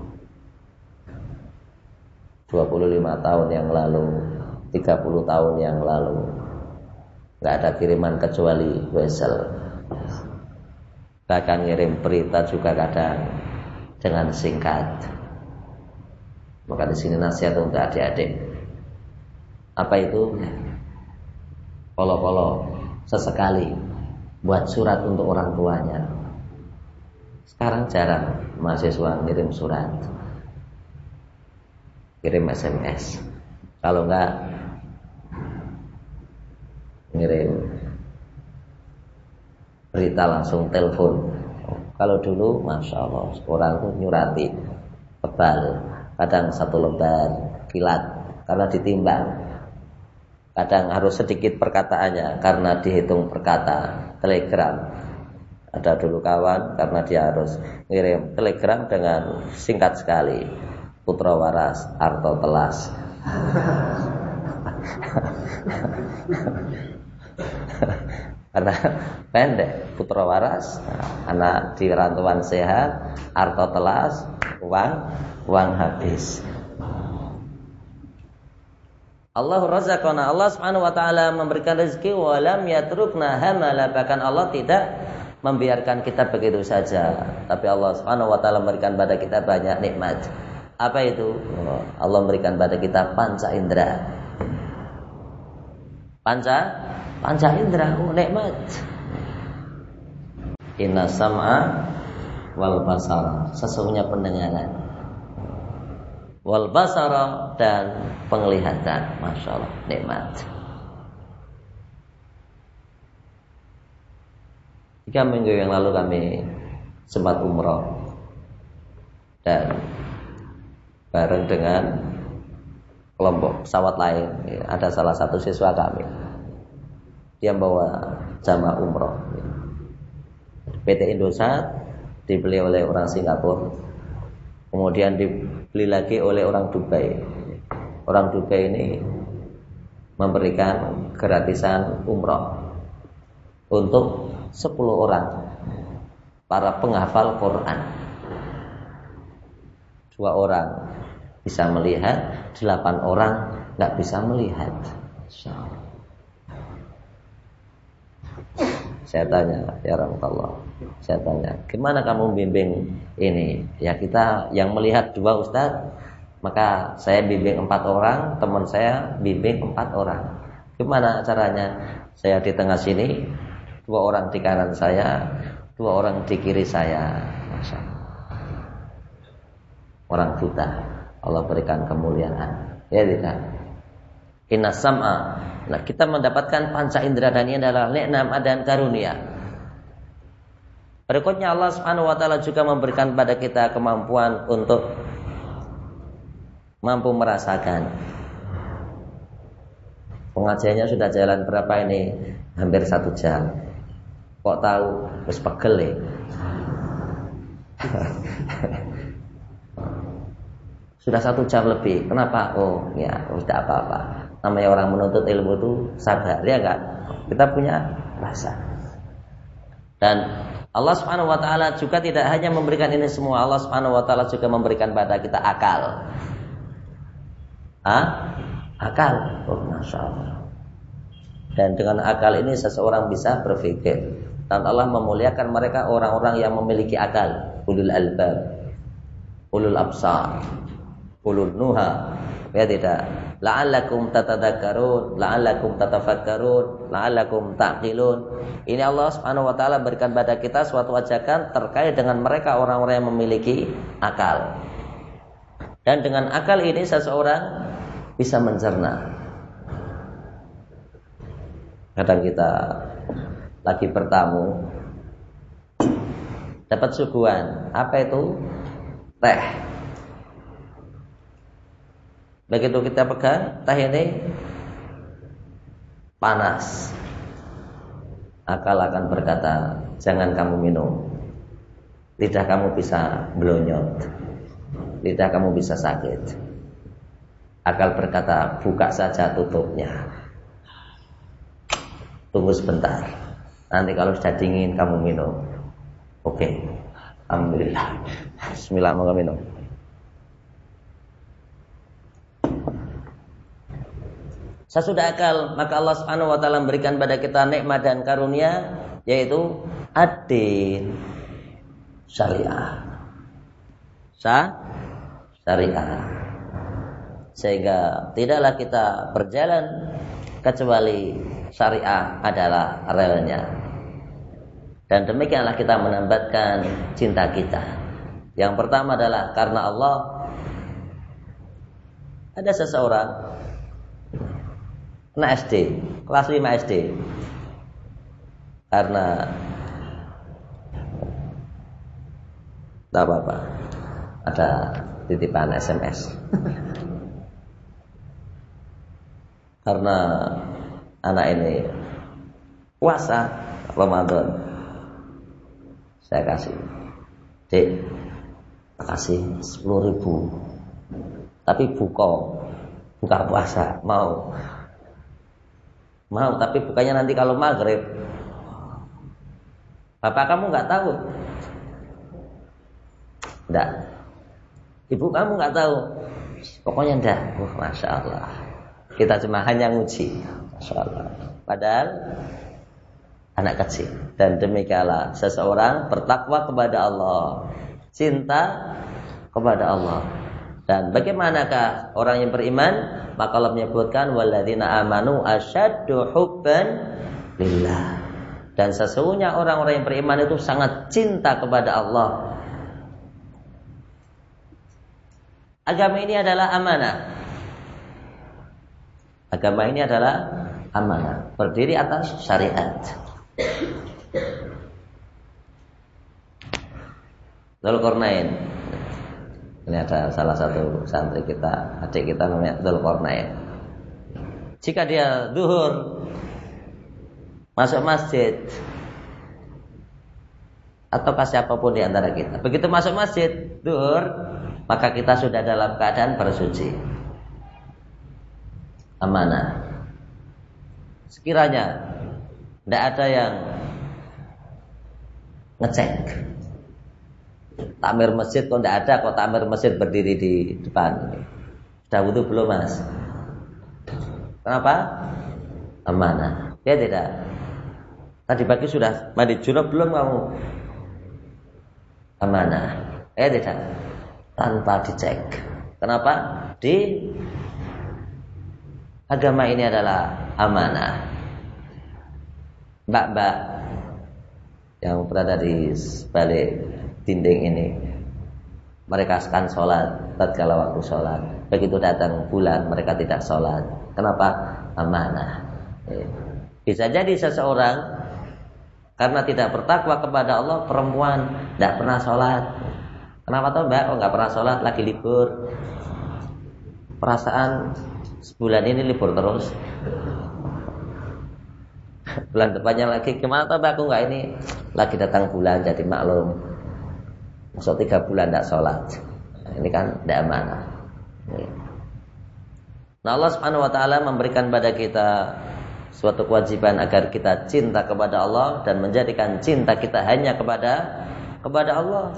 25 tahun yang lalu, 30 tahun yang lalu, enggak ada kiriman kecuali wesel. Bahkan ngirim berita juga kadang dengan singkat. Maka di sini nasihat untuk adik-adik. Apa itu? Polo-polo sesekali buat surat untuk orang tuanya. Sekarang jarang mahasiswa ngirim surat, kirim SMS. Kalau enggak ngirim berita langsung telepon. Kalau dulu Masya Allah orang tuh nyurati tebal, kadang satu lembar kilat karena ditimbang, kadang harus sedikit perkataannya karena dihitung perkata. Telegram, ada dulu kawan karena dia harus ngirim telegram dengan singkat sekali, putra waras arto telas. Karena pendek, putra waras, anak di rantauan sehat, arto telas, uang habis. Allah razaqana, Allah Subhanahu wa taala memberikan rezeki, wa lam yatrukna hamala, bahkan Allah tidak membiarkan kita begitu saja, tapi Allah Subhanahu wa taala memberikan pada kita banyak nikmat. Apa itu? Allah memberikan pada kita panca indera. Panca indera, nikmat. Inna sam'a wal basara, sesungguhnya pendengaran, wal basara, dan penglihatan. Masya Allah, nikmat. 3 minggu yang lalu kami sempat umroh dan bareng dengan kelompok pesawat lain. Ada salah satu siswa kami, dia bawa jamaah umroh. PT Indosat dibeli oleh orang Singapura, kemudian dibeli lagi oleh orang Dubai. Orang Dubai ini memberikan gratisan umroh untuk 10 orang para penghafal Quran. 2 orang bisa melihat, 8 orang nggak bisa melihat. Saya tanya, ya Rasulullah, saya tanya, gimana kamu bimbing ini? Ya kita yang melihat 2 ustaz, maka saya bimbing 4 orang, teman saya bimbing 4 orang. Gimana caranya? Saya di tengah sini, 2 orang di kanan saya, 2 orang di kiri saya. Masya Allah. Orang buta, Allah berikan kemuliaan. Ya tidak? Inna sam'a. Nah, kita mendapatkan panca indera, dan ini adalah nikmat dan karunia. Berikutnya Allah Subhanahu wa taala juga memberikan pada kita kemampuan untuk mampu merasakan. Pengajiannya sudah jalan berapa ini? Hampir 1 jam. Kok tahu? Wis pegel ya. Sudah 1 jam lebih. Kenapa? Oh ya, tidak apa-apa. Namanya orang menuntut ilmu itu sabar, ya kan? Kita punya rasa. Dan Allah Subhanahu wa taala juga tidak hanya memberikan ini semua, Allah Subhanahu wa taala juga memberikan pada kita akal. Akal. Oh, Masya Allah. Dan dengan akal ini seseorang bisa berpikir. Dan Allah memuliakan mereka orang-orang yang memiliki akal. Ulul albab, ulul absar, ulul nuha. Ya tidak. La'allakum tatadzakkarun, la'allakum tatafakkarun, la'allakum ta'qilun. Ini Allah Subhanahu wa taala berikan pada kita suatu ajakan terkait dengan mereka orang-orang yang memiliki akal. Dan dengan akal ini seseorang bisa mencerna. Kadang kita lagi bertamu, dapat suguhan, apa itu? Teh. Begitu kita pegang, teh ini panas. Akal akan berkata, jangan kamu minum. Lidah kamu bisa blonyot. Lidah kamu bisa sakit. Akal berkata, buka saja tutupnya. Tunggu sebentar. Nanti kalau sudah dingin kamu minum. Oke. Alhamdulillah. Bismillah, mau minum. Sesudah akal, maka Allah Subhanahu wa taala memberikan pada kita nikmat dan karunia, yaitu ad-din, syariah. Syariah. Sehingga tidaklah kita berjalan kecuali syariah adalah relnya. Dan demikianlah kita menambatkan cinta kita. Yang pertama adalah karena Allah. Ada seseorang anak SD, kelas 5 SD. Karena tak apa-apa, ada titipan SMS. Karena anak ini puasa Ramadan, saya kasih, Dek, kasih 10.000. Tapi buka puasa, mau tapi bukannya nanti kalau maghrib. Bapak kamu nggak tahu? Enggak. Ibu kamu nggak tahu? Pokoknya enggak. Masya Allah. Kita cuma hanya nguji. Masya Allah. Padahal anak kecil. Dan demikianlah seseorang bertakwa kepada Allah, cinta kepada Allah. Dan bagaimanakah orang yang beriman? Maka Allah menyebutkan walladzina amanu asyaddu hubban lillah. Dan sesungguhnya orang-orang yang beriman itu sangat cinta kepada Allah. Agama ini adalah amanah. Agama ini adalah amanah, berdiri atas syariat. Dzulqarnain. Ini ada salah satu santri kita, adik kita namanya Dzulqarnain. Jika dia zuhur masuk masjid, ataukah siapapun di antara kita, begitu masuk masjid zuhur, maka kita sudah dalam keadaan bersuci. Amanah. Sekiranya tidak ada yang ngecek takmir masjid, kok tidak ada, kok takmir masjid berdiri di depan. Sudah wudu belum, Mas? Kenapa? Amanah. Ya tidak. Tadi pagi sudah mandi junub belum kamu? Amanah. Ya tidak. Tanpa dicek. Kenapa? Di agama ini adalah amanah. Mbak-mbak yang berada di balik dinding ini, mereka akan sholat tatkala waktu sholat. Begitu datang bulan, mereka tidak sholat. Kenapa? Amanah. Bisa jadi seseorang karena tidak bertakwa kepada Allah, perempuan tidak pernah sholat. Kenapa toh Mbak? Oh, nggak pernah sholat, lagi libur. Perasaan sebulan ini libur terus. Bulan depannya lagi, gimana toh Mbak? Aku nggak ini, lagi datang bulan, jadi maklum. Masuk 3 bulan tidak sholat. Ini kan tidak amanah. Nah, Allah Subhanahu wa taala memberikan pada kita suatu kewajiban agar kita cinta kepada Allah dan menjadikan cinta kita hanya kepada Allah.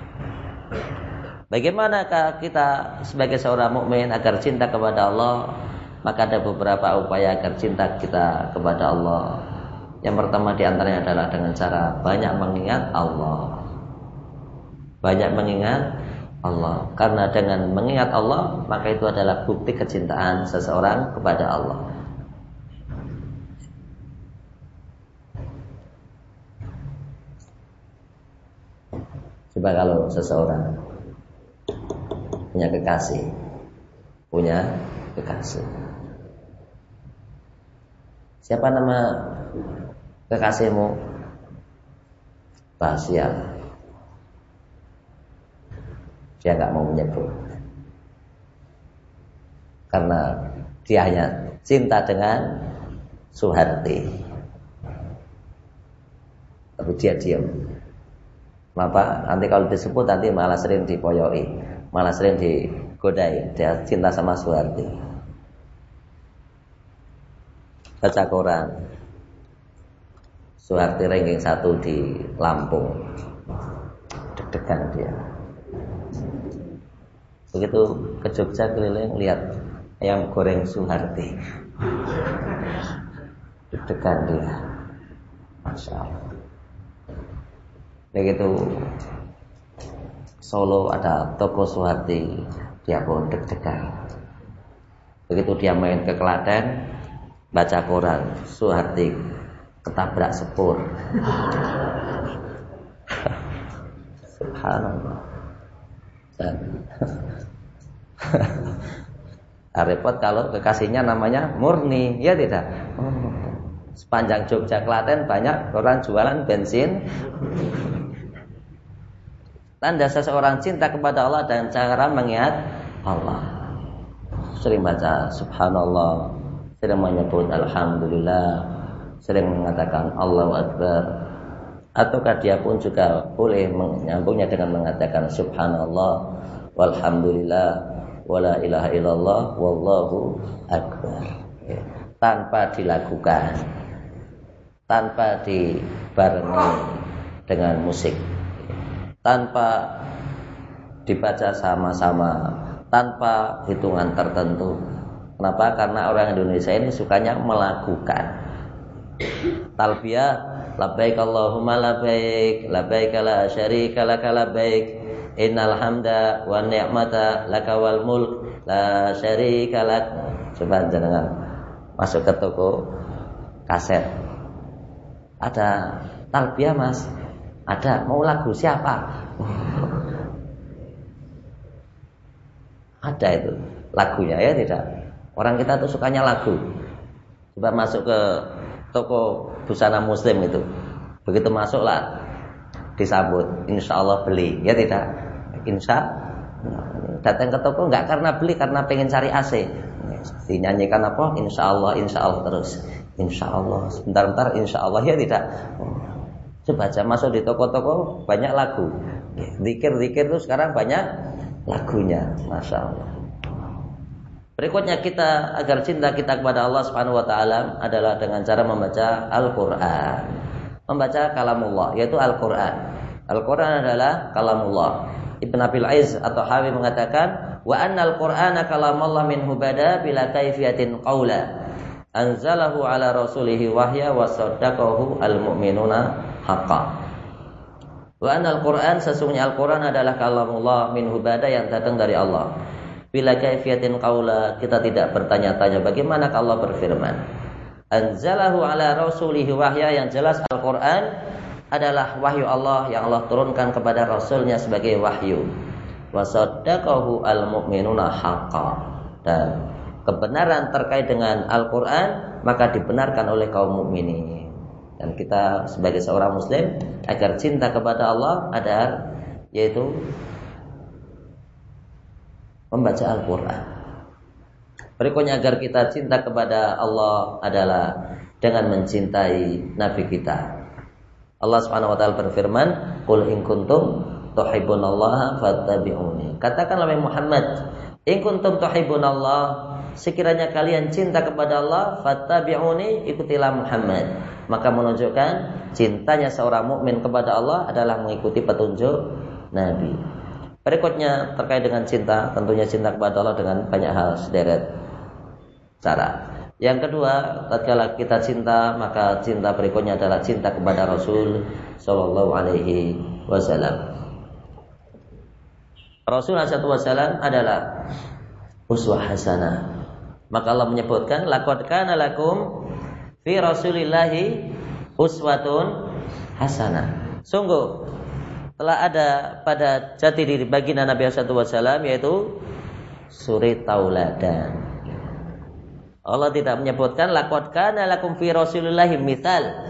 Bagaimanakah kita sebagai seorang mukmin agar cinta kepada Allah? Maka ada beberapa upaya agar cinta kita kepada Allah. Yang pertama di antaranya adalah dengan cara banyak mengingat Allah. Banyak mengingat Allah. Karena dengan mengingat Allah, maka itu adalah bukti kecintaan seseorang kepada Allah. Coba kalau seseorang punya kekasih. Siapa nama kekasihmu? Rahasia. Dia nggak mau menyebut karena dia hanya cinta dengan Suharti. Tapi dia diam. Kenapa? Nanti kalau disebut nanti malah sering dipoyoi, malah sering digodai. Dia cinta sama Suharti. Baca koran, Suharti ranking 1 di Lampung. Deg-degan dia. Begitu ke Jogja keliling lihat ayam goreng Suharti. Deg-degan dia. Masya Allah. Begitu Solo ada toko Suharti, dia pun deg-degan. Begitu dia main ke Klaten, baca koran, Suharti ketabrak sepur. Subhanallah. Repot kalau kekasihnya namanya Murni, ya tidak? Sepanjang Jogja Klaten banyak orang jualan bensin. Tanda seseorang cinta kepada Allah dan cara mengingat Allah. Sering baca Subhanallah, sering menyebut Alhamdulillah, sering mengatakan Allahu Akbar. Ataukah dia pun juga boleh menyambungnya dengan mengatakan Subhanallah, walhamdulillah, wala ilaha illallah, wallahu akbar. Tanpa dilakukan, tanpa dibarengi dengan musik, tanpa dibaca sama-sama, tanpa hitungan tertentu. Kenapa? Karena orang Indonesia ini sukanya melakukan talbiyah, labbaik Allahumma labbaik, labbaik la syarika laka labbaik, innal hamda wan ni'mata laka wal mulk la syarika lak. Coba jangan masuk ke toko kaset, ada talbiyah Mas, ada, mau lagu siapa? Ada itu lagunya, ya tidak? Orang kita tuh sukanya lagu. Coba masuk ke toko busana muslim itu, begitu masuklah disambut, insya Allah beli, ya tidak? Datang ke toko nggak karena beli, karena pengen cari AC. Dinyanyikan apa? Insya Allah terus. Insya Allah, sebentar insya Allah, ya tidak? Coba aja masuk di toko-toko banyak lagu, zikir tuh sekarang banyak lagunya, masya Allah. Berikutnya kita agar cinta kita kepada Allah Subhanahu Wa Taala adalah dengan cara membaca Al-Quran, membaca kalamullah, yaitu Al-Quran. Al-Quran adalah kalamullah. Ibn Abil Aiz atau Hawi mengatakan, wa annal Qur'ana kalamullah min hubada bila kaifiyatin qawla anzalahu ala rasulihi wahya wa saddaqahu al-mu'minuna haqqa. Wa annal Qur'an, sesungguhnya Al-Quran adalah kalamullah min hubada, yang datang dari Allah. Bila kaifiyatin qaula, kita tidak bertanya-tanya bagaimana Allah berfirman. Anzalahu ala rasulihi wahya, yang jelas Al-Quran adalah wahyu Allah yang Allah turunkan kepada Rasulnya sebagai wahyu. Wa saddaqahu al-mu'minuna haqqa, dan kebenaran terkait dengan Al-Quran maka dibenarkan oleh kaum mukminin. Dan kita sebagai seorang muslim agar cinta kepada Allah adalah yaitu membaca Al-Quran. Berikutnya agar kita cinta kepada Allah adalah dengan mencintai Nabi kita. Allah Subhanahu wa taala berfirman, "Qul in kuntum tuhibbunallaha fattabi'uni." Katakanlah wahai Muhammad, In kuntum tuhibbunallah, sekiranya kalian cinta kepada Allah, fattabi'uni, ikutilah Muhammad. Maka menunjukkan cintanya seorang mukmin kepada Allah adalah mengikuti petunjuk Nabi. Berikutnya terkait dengan cinta, tentunya cinta kepada Allah dengan banyak hal sederet cara. Yang kedua, tatkala kita cinta, maka cinta berikutnya adalah cinta kepada Rasul sallallahu alaihi wasallam. Rasul SAW adalah uswah hasanah. Maka Allah menyebutkan laqad kana lakum fi Rasulillahi uswatun hasanah. Sungguh telah ada pada jati diri baginda Nabi SAW yaitu suri tauladan. Allah tidak menyebutkan laqad kana lakum fi Rasulillahi mithal.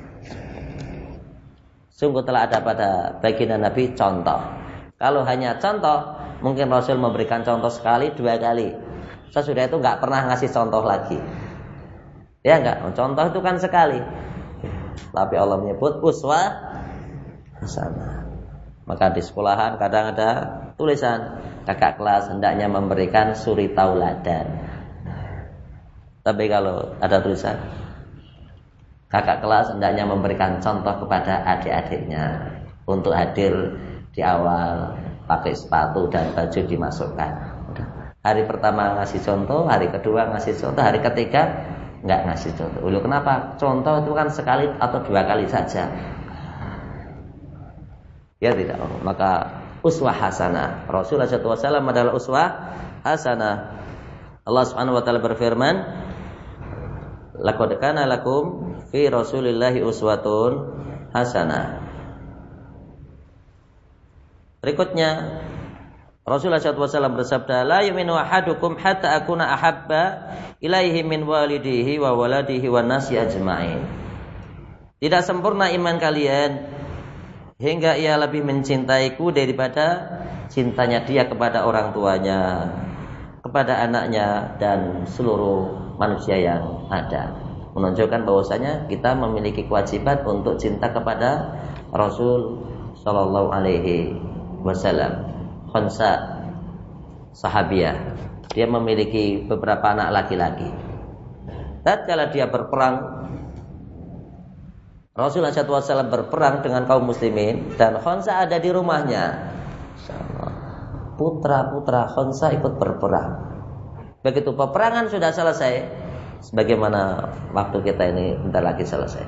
Sungguh telah ada pada baginda Nabi contoh. Kalau hanya contoh, mungkin Rasul memberikan contoh sekali, 2 kali. Sesudah itu nggak pernah ngasih contoh lagi. Ya nggak, contoh itu kan sekali. Tapi Allah menyebut uswah hasanah. Maka di sekolahan kadang ada tulisan kakak kelas hendaknya memberikan suri tauladan. Tapi kalau ada tulisan kakak kelas hendaknya memberikan contoh kepada adik-adiknya untuk hadir di awal pakai sepatu dan baju dimasukkan. Hari pertama ngasih contoh, hari kedua ngasih contoh, hari ketiga nggak ngasih contoh. Loh, kenapa? Contoh itu kan sekali atau 2 kali saja. Ya tidak. Maka uswah hasanah. Rasulullah SAW adalah uswah hasanah. Allah Subhanahu wa taala berfirman, laqad kana lakum fi Rasulillahi uswatun hasanah. Berikutnya Rasulullah SAW bersabda, la yu'minu ahadukum hatta akuna ahabba ilaihi min walidihi wa waladihi wa nasi ajma'in. Tidak sempurna iman kalian hingga ia lebih mencintaiku daripada cintanya dia kepada orang tuanya, kepada anaknya dan seluruh manusia yang ada. Menunjukkan bahwasanya kita memiliki kewajiban untuk cinta kepada Rasul sallallahu alaihi wasallam. Khonsa sahabiah, dia memiliki beberapa anak laki-laki. Tatkala dia berperang, Rasulullah SAW berperang dengan kaum muslimin dan Khonsa ada di rumahnya. Putra-putra Khonsa ikut berperang. Begitu peperangan sudah selesai, sebagaimana waktu kita ini bentar lagi selesai.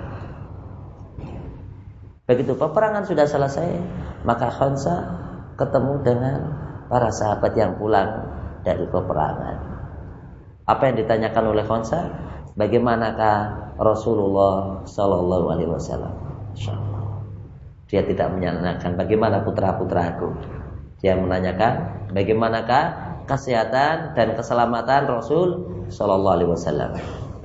Begitu peperangan sudah selesai, maka Khonsa ketemu dengan para sahabat yang pulang dari peperangan. Apa yang ditanyakan oleh Khonsa? Bagaimanakah Rasulullah Sallallahu Alaihi Wasallam? Dia tidak menanyakan bagaimana putra-putraku. Dia menanyakan bagaimanakah kesehatan dan keselamatan Rasul Sallallahu Alaihi Wasallam.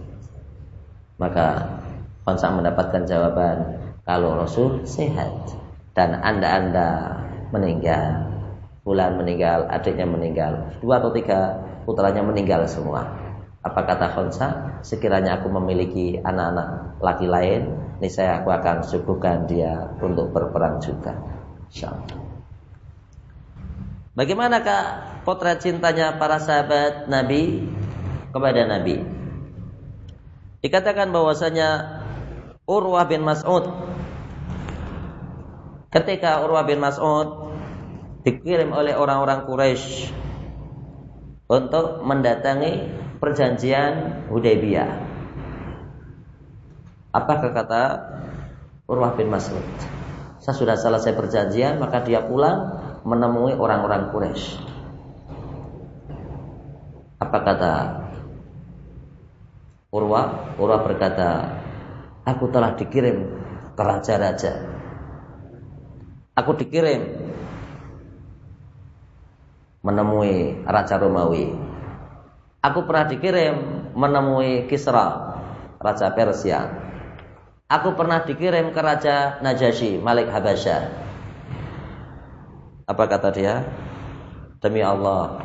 Maka Khonsa mendapatkan jawaban, kalau Rasul sehat dan anda meninggal, fulan meninggal, adiknya meninggal, 2 atau 3 putranya meninggal semua. Apa kata Khonsa? Sekiranya aku memiliki anak-anak laki lain, niscaya aku akan suguhkan dia untuk berperang juga. Insyaallah. Bagaimanakah potret cintanya para sahabat Nabi kepada Nabi? Dikatakan bahwasanya Urwah bin Mas'ud, ketika Urwah bin Mas'ud dikirim oleh orang-orang Quraisy untuk mendatangi perjanjian Hudaybiyah, apakah kata Urwah bin Mas'ud? Saya sudah selesai perjanjian, maka dia pulang menemui orang-orang Quraisy. Apa kata Urwah? Urwah berkata, aku telah dikirim ke raja-raja. Aku dikirim menemui Raja Romawi. Aku pernah dikirim menemui Kisra, Raja Persia. Aku pernah dikirim ke Raja Najasyi, Malik Habasyah. Apa kata dia? Demi Allah,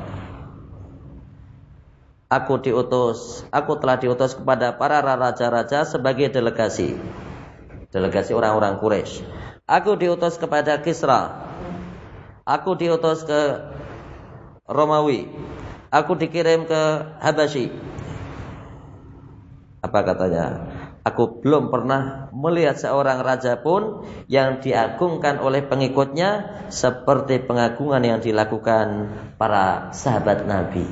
aku telah diutus kepada para raja-raja sebagai delegasi orang-orang Quraisy. Aku diutus kepada Kisra. Aku diutus ke Romawi. aku dikirim ke Habasyi. Apa katanya? Aku belum pernah melihat seorang raja pun yang diagungkan oleh pengikutnya seperti pengagungan yang dilakukan para sahabat Nabi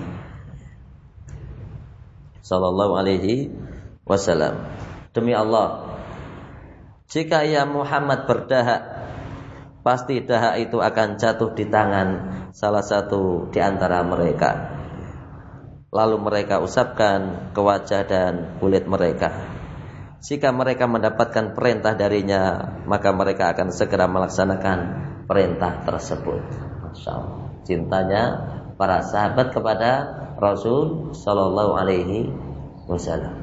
sallallahu alaihi wasallam. Demi Allah, jika ya Muhammad berdahak, pasti dahak itu akan jatuh di tangan salah satu di antara mereka. Lalu mereka usapkan ke wajah dan kulit mereka. Jika mereka mendapatkan perintah darinya, maka mereka akan segera melaksanakan perintah tersebut. Masya Allah. Cintanya para sahabat kepada Rasul sallallahu alaihi wasallam.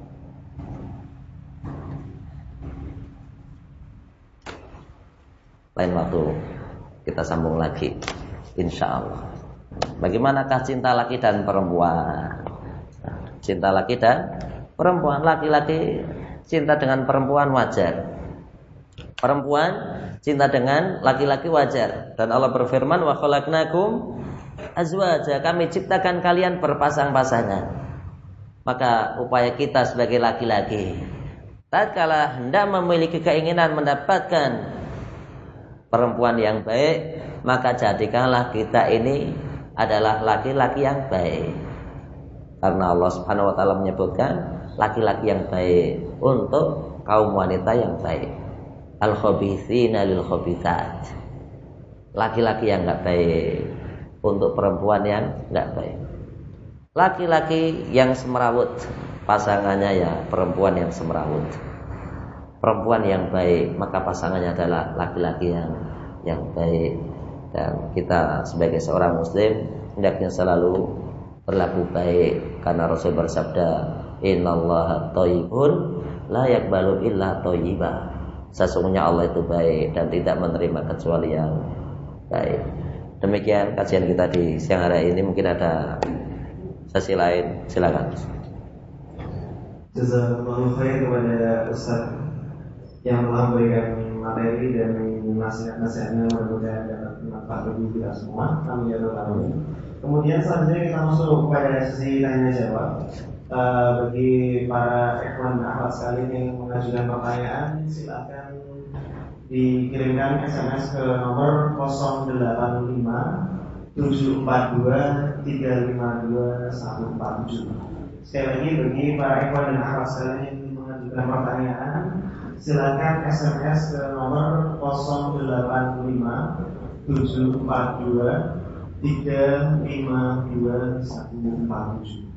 Lain waktu kita sambung lagi, insya Allah. Bagaimanakah cinta laki dan perempuan? Cinta laki dan perempuan. Laki-laki cinta dengan perempuan wajar. Perempuan cinta dengan laki-laki wajar. Dan Allah berfirman, wa khalaqnakum azwaja, kami ciptakan kalian berpasang-pasangan. Maka upaya kita sebagai laki-laki, tatkala hendak memiliki keinginan mendapatkan perempuan yang baik, maka jadikanlah kita ini adalah laki-laki yang baik. Karena Allah Subhanahu wa taala menyebutkan laki-laki yang baik untuk kaum wanita yang baik. Al-khabithina lil khabithat. Laki-laki yang enggak baik untuk perempuan yang enggak baik. Laki-laki yang semerawut, pasangannya ya perempuan yang semerawut. Perempuan yang baik, maka pasangannya adalah laki-laki yang baik. Dan kita sebagai seorang muslim hendaknya selalu berlaku baik, karena Rasul bersabda, innallaha thayyibun la yaqbalu illa thayyiba. Sesungguhnya Allah itu baik dan tidak menerima kecuali yang baik. Demikian kajian kita di siang hari ini. Mungkin ada sesi lain, silakan. Jazakallahu khair kepada Ustaz yang telah memberikan materi dan nasihat-nasihatnya, mudah-mudahan dapat bermanfaat bagi kita semua. Amin ya rabbal alamin. Kemudian selanjutnya kita masuk kepada sesi tanya jawab. Bagi para ikhwan dan akhwat sekalian yang mengajukan pertanyaan, silakan dikirimkan SMS ke nomor 085 742 352 147. Sekali lagi, bagi para ikhwan dan akhwat sekalian yang mengajukan pertanyaan, silakan SMS ke nomor 085 742 352 147.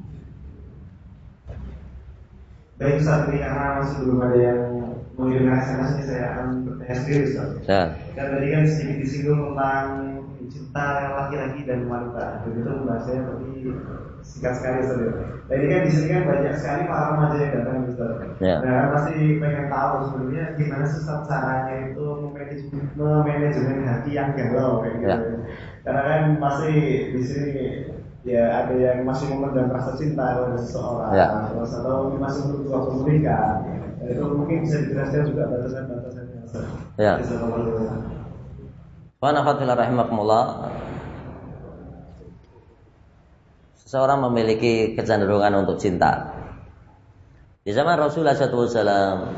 Baik Ustaz, ini karena masih belum ada yang mengirimkan SMS ini, saya akan bertanya sendiri Ustaz. Dan tadi kan sedikit disinggung tentang cinta laki-laki dan wanita. Begitu bahasanya, tapi singkat sekali Ustaz. Nah ini kan di sini kan banyak sekali para remaja yang datang Ustaz. Nah pasti pengen tahu sebenarnya gimana sih Ustaz caranya itu memanajemen hati yang galau kayak gitu. Karena kan pasti di sini ya ada yang masih memendam rasa cinta kepada seseorang, atau masih menunggu waktu menikah. Itu mungkin bisa dijelaskan juga batasan-batasannya. Ya. Wa nafa'ala rahimakumullah. Seseorang memiliki kecenderungan untuk cinta. Di zaman Rasulullah SAW,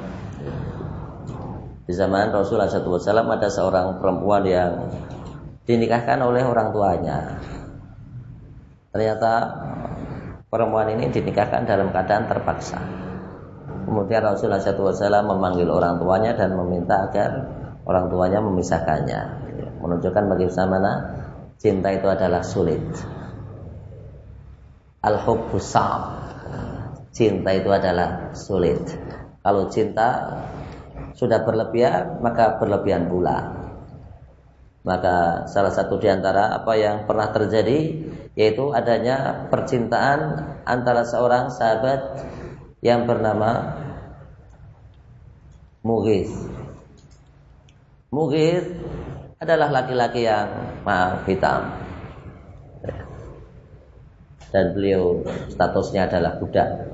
ada seorang perempuan yang dinikahkan oleh orang tuanya. Ternyata perempuan ini dinikahkan dalam keadaan terpaksa. Kemudian Rasulullah SAW memanggil orang tuanya dan meminta agar orang tuanya memisahkannya, menunjukkan bagaimana cinta itu adalah sulit. Al-hubbu sa'ab. Cinta itu adalah sulit. Kalau cinta sudah berlebihan, maka berlebihan pula. Maka salah satu di antara apa yang pernah terjadi, yaitu adanya percintaan antara seorang sahabat yang bernama Mughith. Mughith adalah laki-laki yang hitam, dan beliau statusnya adalah budak.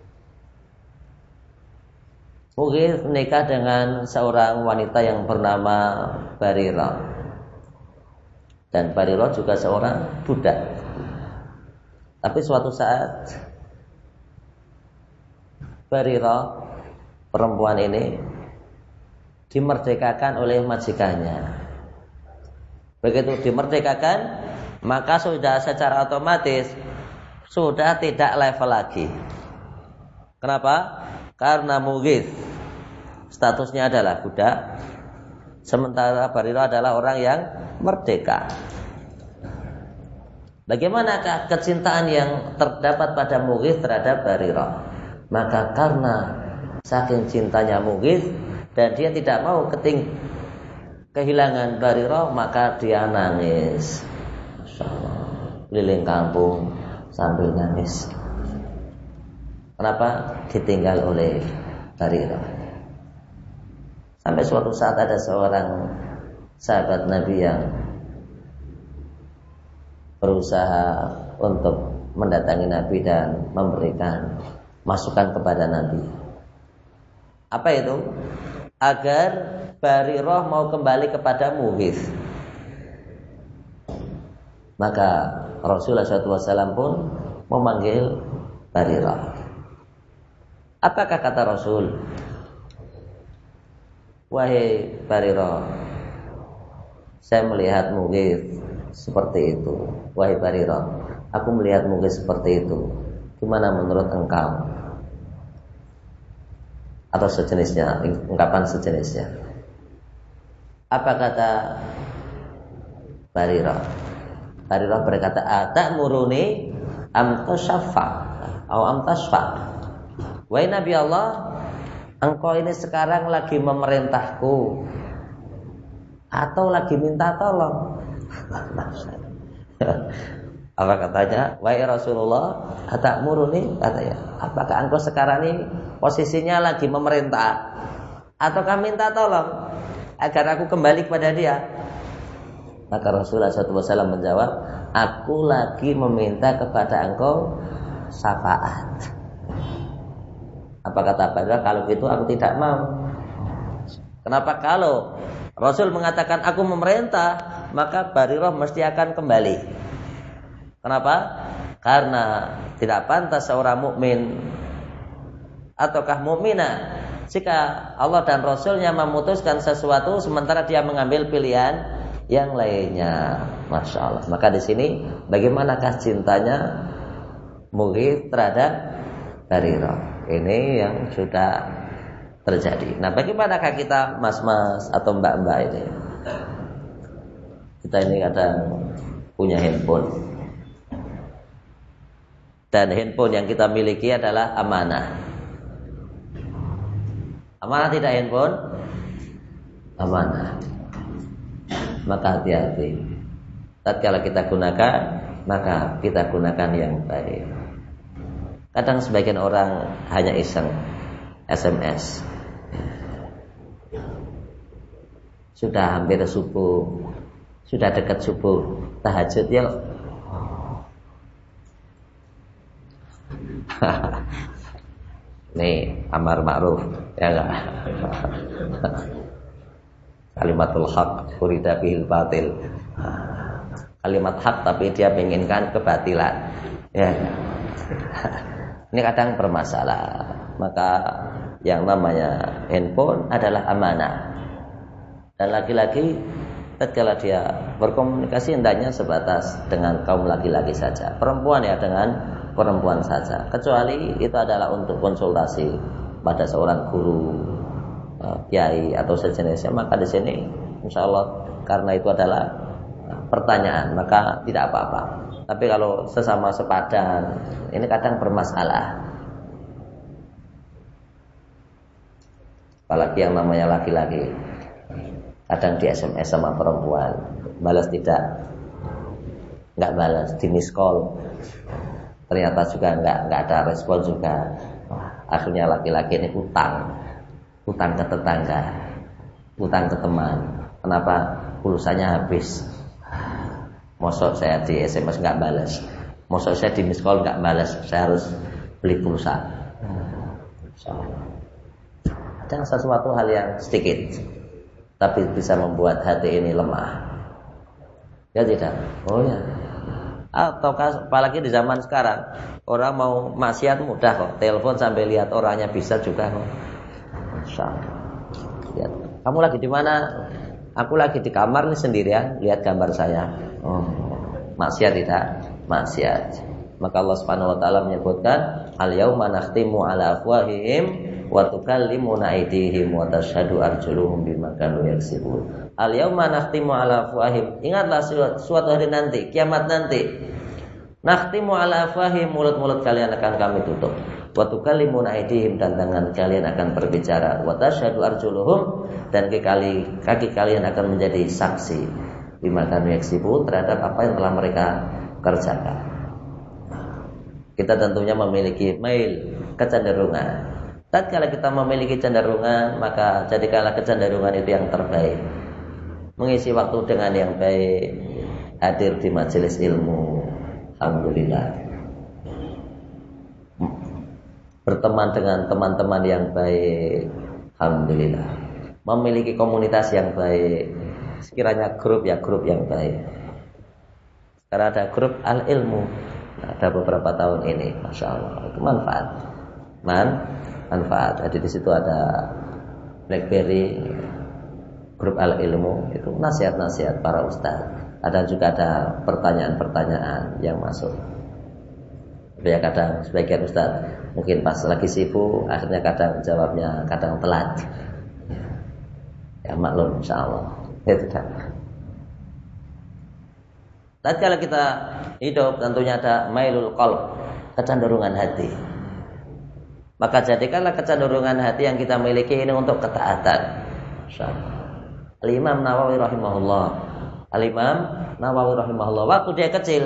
Mughith menikah dengan seorang wanita yang bernama Barirah, dan Barirah juga seorang budak. Tapi suatu saat Barirah, perempuan ini, dimerdekakan oleh majikannya. Begitu dimerdekakan, maka sudah secara otomatis sudah tidak level lagi. Kenapa? Karena Mughith statusnya adalah budak, sementara Barirah adalah orang yang merdeka. Bagaimanakah kecintaan yang terdapat pada Mughith terhadap Barirah? Maka karena saking cintanya Mughith dan dia tidak mau kehilangan Barirah, maka dia nangis. Masya Allah, keliling kampung sambil nangis. Kenapa? Ditinggal oleh Barirah. Sampai suatu saat ada seorang sahabat Nabi yang berusaha untuk mendatangi Nabi dan memberikan masukan kepada Nabi. Apa itu? Agar Barirah mau kembali kepada Mughith. Maka Rasulullah SAW pun memanggil Barirah. Apakah kata Rasul? Wahai Barirah, saya melihat Mughith seperti itu. Wahai Barirah, aku melihat Mughith seperti itu. Gimana menurut engkau? Atau sejenisnya, ungkapan sejenisnya. Apa kata Barirah? Barirah berkata, "Ta'muruni am tasaffa atau am tasfa?" Wahai Nabi Allah, engkau ini sekarang lagi memerintahku atau lagi minta tolong? Apa katanya? Wahai Rasulullah, "Ta'muruni," katanya, apakah engkau sekarang ini posisinya lagi memerintah ataukah minta tolong agar aku kembali kepada dia? Maka Rasulullah SAW menjawab, aku lagi meminta kepada engkau syafaat. Apa kata Barirah? Kalau gitu aku tidak mau. Kenapa? Kalau Rasul mengatakan aku memerintah, maka Barirah mesti akan kembali. Kenapa? Karena tidak pantas seorang mukmin ataukah mukminah jika Allah dan Rasulnya memutuskan sesuatu sementara dia mengambil pilihan yang lainnya. Masya Allah. Maka di sini bagaimanakah cintanya Mughith terhadap Barirah? Ini yang sudah terjadi. Nah, bagaimanakah kita mas-mas atau mbak-mbak ini? Kita ini kadang punya handphone. Dan handphone yang kita miliki adalah amanah. Amanah tidak handphone? Amanah. Maka hati-hati. Tatkala kita gunakan, maka kita gunakan yang baik. Kadang sebagian orang hanya iseng SMS. Sudah hampir subuh, sudah dekat subuh, tahajud yuk. Nih amar ma'ruf, ya enggak? Kalimatul haq urida bihil batil. Kalimat hak tapi dia menginginkan kebatilan. Ya. Ini kadang bermasalah. Maka yang namanya handphone adalah amanah. Dan laki-laki tatkala dia berkomunikasi hendaknya sebatas dengan kaum laki-laki saja. Perempuan ya dengan perempuan saja. Kecuali itu adalah untuk konsultasi pada seorang guru, kiai atau sejenisnya, maka di sini insyaallah karena itu adalah pertanyaan, maka tidak apa-apa. Tapi kalau sesama sepadan, ini kadang bermasalah. Apalagi yang namanya laki-laki, kadang di SMS sama perempuan, balas nggak balas, di miss call, ternyata juga nggak ada respon juga. Akhirnya laki-laki ini utang ke tetangga, utang ke teman. Kenapa? Pulsanya habis. Mosok saya di SMS nggak balas, mosok saya di miss call nggak balas, saya harus beli pulsa. Ada sesuatu hal yang sedikit, tapi bisa membuat hati ini lemah. Ya tidak? Oh ya. Atau apalagi di zaman sekarang, orang mau maksiat mudah kok, telepon sampai lihat orangnya bisa juga kok. Masya Allah. Lihat, kamu lagi di mana? Aku lagi di kamar nih sendirian, lihat gambar saya. Maksiat tidak? Maksiat. Maka Allah Subhanahu wa taala menyebutkan, al-yauma nakhtimu ala afwahihim wa tukallimuna aydihim wa tashhadu arjuluhum bima kanu yaksibun. Al-yauma nakhtimu ala afwahihim. Ingatlah suatu hari nanti, kiamat nanti. Nakhtimu ala afwahihim, mulut-mulut kalian akan kami tutup. Wa tukallimuna aydihim, dan tangan kalian akan berbicara. Wa tashhadu arjuluhum, dan kaki kalian akan menjadi saksi bima kanu yaksibun, terhadap apa yang telah mereka kerjakan. Kita tentunya memiliki mail, kecenderungan. Tatkala kita memiliki cenderungan, maka jadikanlah kecenderungan itu yang terbaik. Mengisi waktu dengan yang baik, hadir di majelis ilmu, alhamdulillah. Berteman dengan teman-teman yang baik, alhamdulillah. Memiliki komunitas yang baik, sekiranya grup yang baik. Sekarang ada grup al-ilmu, ada beberapa tahun ini, masya Allah, itu manfaat. Manfaat. Jadi di situ ada BlackBerry, grup al-ilmu, itu nasihat-nasihat para ustaz. Ada juga ada pertanyaan-pertanyaan yang masuk. Ya kadang sebagian ustaz mungkin pas lagi sibuk, akhirnya kadang jawabnya kadang telat. Ya maklum, insyaallah. Itu dah. Tatkala kita hidup tentunya ada mailul qalb, kecenderungan hati. Maka jadikanlah kecenderungan hati yang kita miliki ini untuk ketaatan. Insyaallah. Al-Imam Nawawi rahimahullah, waktu dia kecil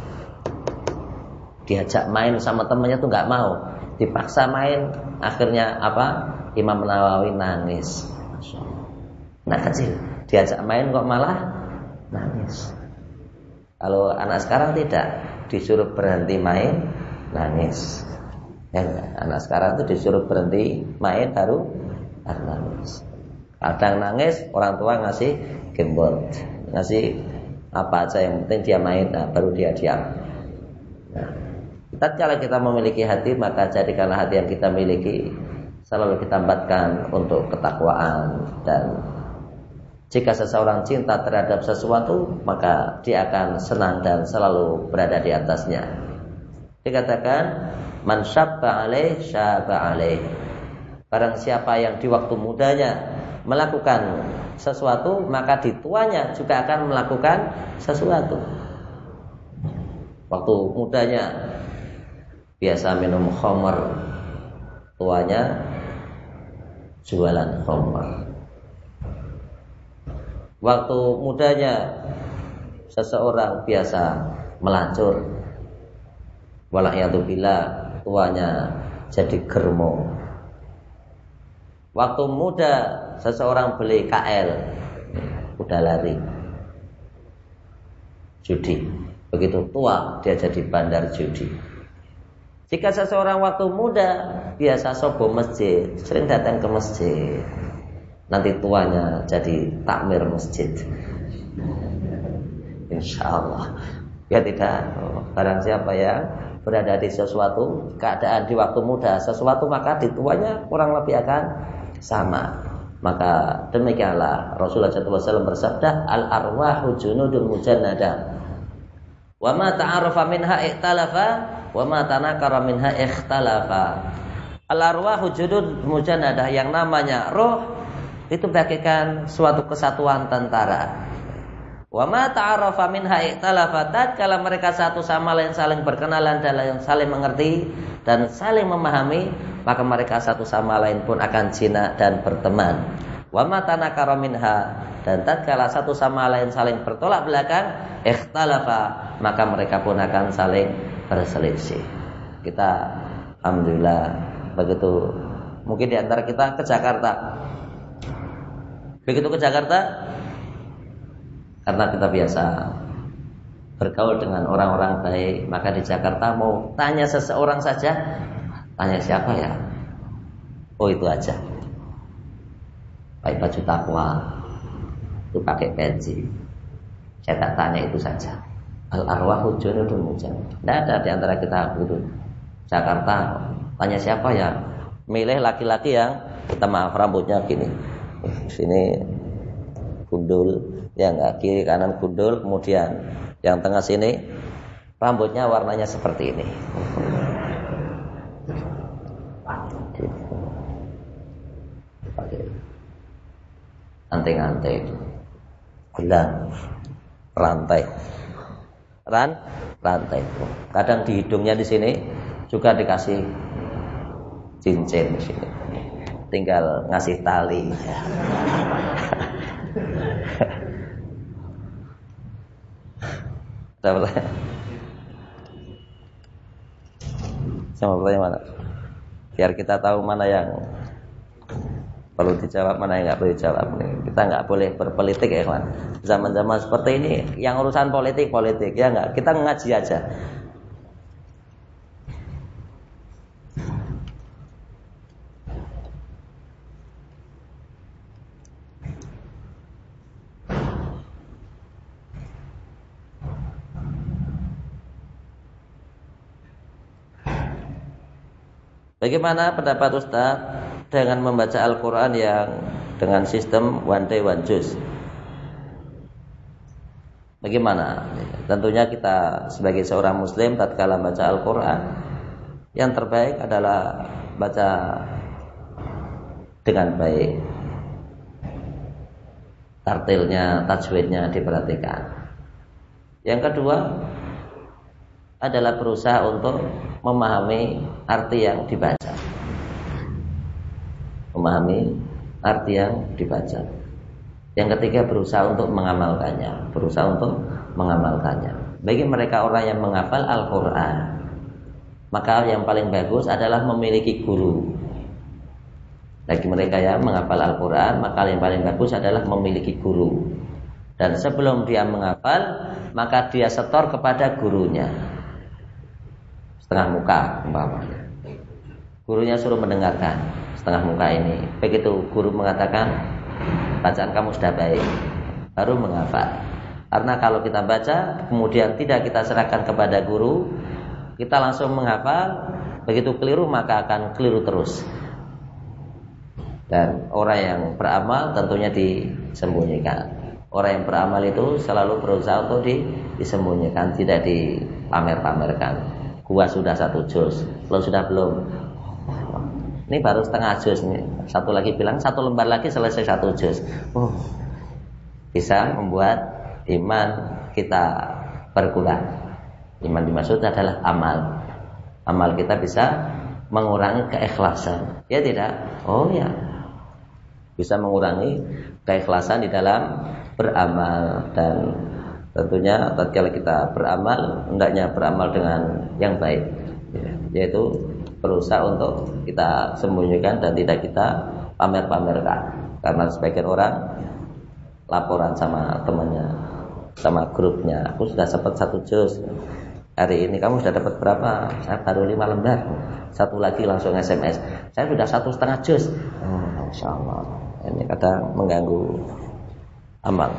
diajak main sama temannya tuh nggak mau, dipaksa main, akhirnya apa? Imam Nawawi nangis. Anak kecil diajak main kok malah nangis. Kalau anak sekarang tidak, disuruh berhenti main nangis. Ya, anak sekarang tuh disuruh berhenti main baru nangis. Kadang nangis, orang tua ngasih gamebot, ngasih apa aja yang penting dia main, baru dia diam. Nah, tatkala kita memiliki hati, maka jadikanlah hati yang kita miliki selalu kita tempatkan untuk ketakwaan. Dan jika seseorang cinta terhadap sesuatu, maka dia akan senang dan selalu berada di atasnya. Dikatakan, man syabba alaih syabba alaih. Barang siapa yang di waktu mudanya melakukan sesuatu, maka di tuanya juga akan melakukan sesuatu. Waktu mudanya biasa minum khamar, tuanya jualan khamar. Waktu mudanya seseorang biasa melacur, wala'iyadzubillah, tuanya jadi germo. Waktu muda seseorang beli KL, udah lari judi. Begitu tua dia jadi bandar judi. Jika seseorang waktu muda biasa sobo masjid, sering datang ke masjid, nanti tuanya jadi takmir masjid. Insyaallah. Ya tidak, barang siapa yang berada di sesuatu keadaan di waktu muda sesuatu, maka di tuanya kurang lebih akan sama. Maka demikianlah Rasulullah SAW bersabda, al-arwahu junudun mujannadah, wa ma ta'arafa minha ikhtalafa, wa ma tanakara minha ikhtalafa. Al-arwahu junudun mujannadah, yang namanya roh itu bagaikan suatu kesatuan tentara. Wa ma ta'arafa minha ikhtalafa, tatkala mereka satu sama lain saling berkenalan dan saling mengerti dan saling memahami, maka mereka satu sama lain pun akan jinak dan berteman. Wa ma tanakara minha, dan tatkala satu sama lain saling bertolak belakang, ikhtalafa, maka mereka pun akan saling berselisih. Kita alhamdulillah begitu. Mungkin di antara kita ke Jakarta. Begitu ke Jakarta, karena kita biasa bergaul dengan orang-orang baik, maka di Jakarta mau tanya seseorang saja, tanya siapa ya? Oh itu aja. Pakai baju takwa, itu pakai peci. Saya tak tanya itu saja. Al arwahu junudun mujannah. Tidak ada di antara kita itu. Jakarta, tanya siapa ya? Milih laki-laki yang kita maaf rambutnya gini. Sini gundul, ya enggak, kiri kanan gundul, kemudian yang tengah sini rambutnya warnanya seperti ini. Pakai anting-anting, gelang, rantai. Rantai. Kadang di hidungnya di sini juga dikasih cincin di sini. Tinggal ngasih tali. Sama pertanyaan mana? Biar kita tahu mana yang perlu dijawab, mana yang nggak perlu dijawab. Kita nggak boleh berpolitik ya kawan. Zaman-zaman seperti ini, yang urusan politik ya nggak. Kita ngaji aja. Bagaimana pendapat Ustaz dengan membaca Al-Quran yang dengan sistem one day one juz? Bagaimana? Tentunya kita sebagai seorang muslim tatkala baca Al-Quran, yang terbaik adalah baca dengan baik, tartilnya, tajwidnya diperhatikan. Yang kedua adalah berusaha untuk memahami arti yang dibaca. Memahami arti yang dibaca. Yang ketiga berusaha untuk mengamalkannya. Bagi mereka orang yang menghafal Al-Quran, maka yang paling bagus adalah memiliki guru. Bagi mereka yang menghafal Al-Quran, maka yang paling bagus adalah memiliki guru. Dan sebelum dia menghafal, maka dia setor kepada gurunya. Setengah muka umpamanya. Gurunya suruh mendengarkan setengah muka ini. Begitu guru mengatakan bacaan kamu sudah baik, baru menghafal. Karena kalau kita baca kemudian tidak kita serahkan kepada guru, kita langsung menghafal, begitu keliru maka akan keliru terus. Dan orang yang beramal tentunya disembunyikan. Orang yang beramal itu selalu berusaha untuk disembunyikan, tidak dipamer-pamerkan. Gua sudah 1 juz, lo sudah belum? Ini baru setengah juz nih. Satu lagi bilang 1 lembar lagi selesai 1 juz. Bisa membuat iman kita berkurang. Iman dimaksud adalah amal. Amal kita bisa mengurangi keikhlasan. Ya tidak? Oh ya. Bisa mengurangi keikhlasan di dalam beramal. Dan tentunya tatkala kita beramal, hendaknya beramal dengan yang baik, yaitu berusaha untuk kita sembunyikan dan tidak kita pamer-pamerkan. Karena sebagian orang laporan sama temannya, sama grupnya, aku sudah dapat 1 juz hari ini, kamu sudah dapat berapa? Saya baru 5 lembar. Satu lagi langsung SMS, saya sudah 1,5 juz. Masya Allah, ini kadang mengganggu amal.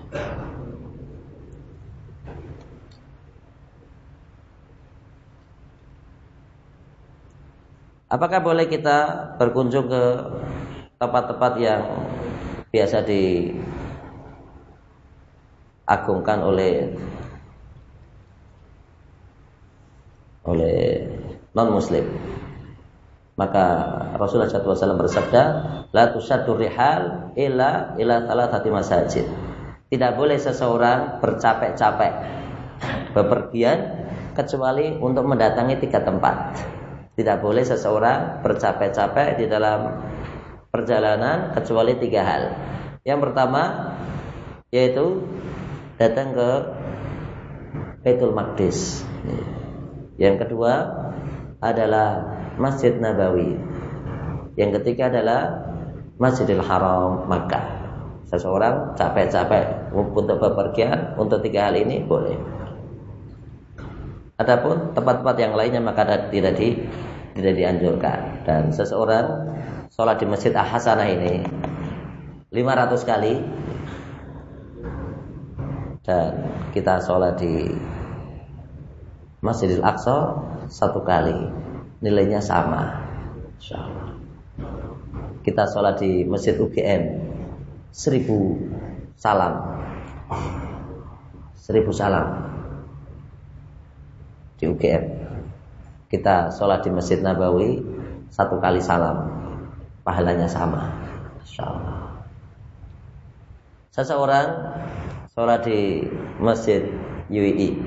Apakah boleh kita berkunjung ke tempat-tempat yang biasa diagungkan oleh non-muslim? Maka Rasulullah SAW bersabda, la tusaddur rihal illa thalathati masajid. Tidak boleh seseorang bercapek-capek bepergian kecuali untuk mendatangi 3 tempat. Tidak boleh seseorang bercapek-capek di dalam perjalanan kecuali 3 hal. Yang pertama yaitu datang ke Baitul Maqdis. Yang kedua adalah Masjid Nabawi. Yang ketiga adalah Masjidil Haram Makkah. Seseorang capek-capek untuk bepergian untuk 3 hal ini boleh. Adapun tempat-tempat yang lainnya maka tidak dianjurkan. Dan seseorang sholat di Masjid Al-Hasanah ini 500 kali, dan kita sholat di Masjidil Aqsa 1 kali, nilainya sama. Insyaallah. Kita sholat di Masjid UGM 1000 salam. 1000 salam di UGM. Kita sholat di Masjid Nabawi 1 kali salam, pahalanya sama. Insyaallah. Seseorang sholat di Masjid UII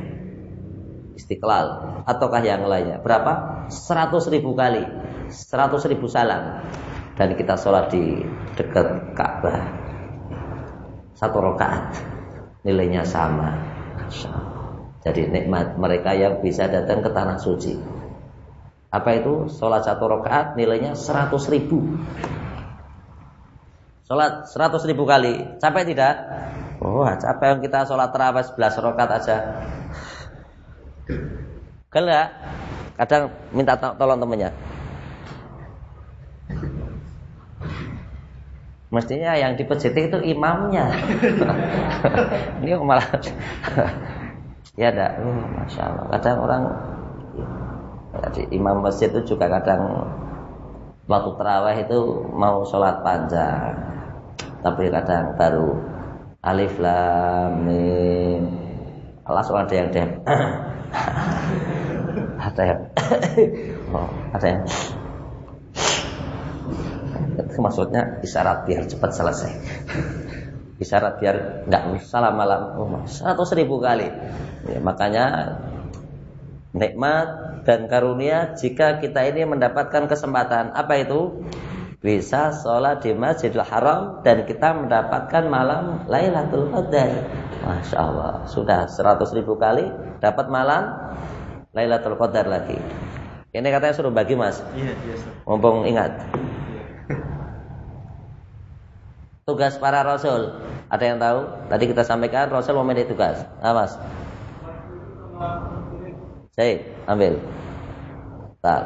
Istiqlal ataukah yang lainnya, berapa? 100.000 kali, 100.000 salam. Dan kita sholat di dekat Ka'bah 1 rakaat, nilainya sama. Jadi nikmat mereka yang bisa datang ke tanah suci. Apa itu? Sholat 1 rakaat nilainya 100.000. Sholat 100.000 kali, capek tidak? Oh, capek yang kita sholat tarawih 11 rakaat aja. Kalau kadang minta tolong temannya. Mestinya yang dipejitin itu imamnya. Ini malah ya enggak. Masya Allah. Kadang orang jadi imam masjid itu juga kadang waktu tarawih itu mau sholat panjang, tapi kadang baru alif lam mim. Langsung ada yang ada yang itu maksudnya isyarat biar cepat selesai. Isyarat biar nggak salah malam 100.000 kali. Ya, makanya nikmat dan karunia jika kita ini mendapatkan kesempatan apa itu? Bisa sholat di Masjidil Haram dan kita mendapatkan malam Lailatul Qadar. Masya Allah, sudah 100.000 kali dapat malam Lailatul Qadar lagi. Ini katanya suruh bagi mas. Iya. Mumpung ingat. Tugas para rasul, ada yang tahu? Tadi kita sampaikan rasul memilih tugas. Mas. Saya ambil. Tak.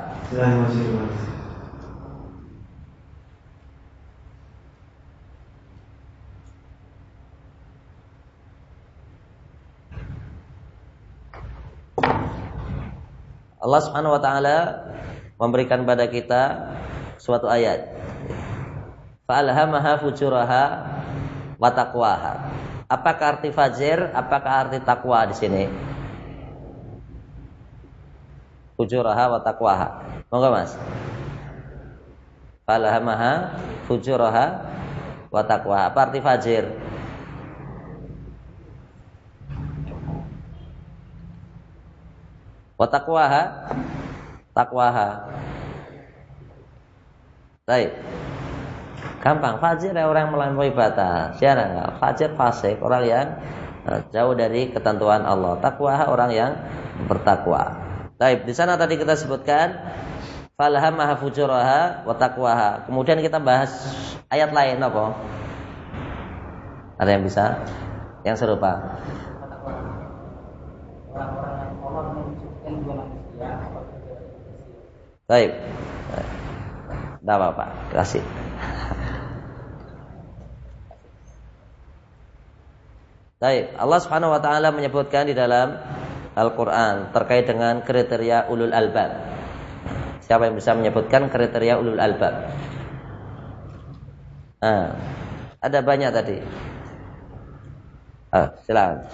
Allah Subhanahu wa taala memberikan pada kita suatu ayat. Fa'alhamaha fujuraha wa taqwaha. Apakah arti fajir? Apakah arti takwa di sini? Fujuraha wa taqwaha. Monggo Mas. Fa'alhamaha fujuraha wa taqwaha. Apa arti fajir? Wa taqwaha. Taqwaha. Baik. Gampang, fajir orang yang melampaui batas. Siapa enggak? Fajir fasik, orang yang jauh dari ketentuan Allah. Taqwa orang yang bertakwa. Baik, di sana tadi kita sebutkan falhamaha fujuraha wa taqwaha. Kemudian kita bahas ayat lain apa? Ada yang bisa? Yang serupa? Baik. Tidak apa-apa, kasih. Baik, Allah Subhanahu wa taala menyebutkan di dalam Al-Qur'an terkait dengan kriteria ulul albab. Siapa yang bisa menyebutkan kriteria ulul albab? Ada banyak tadi. Silakan.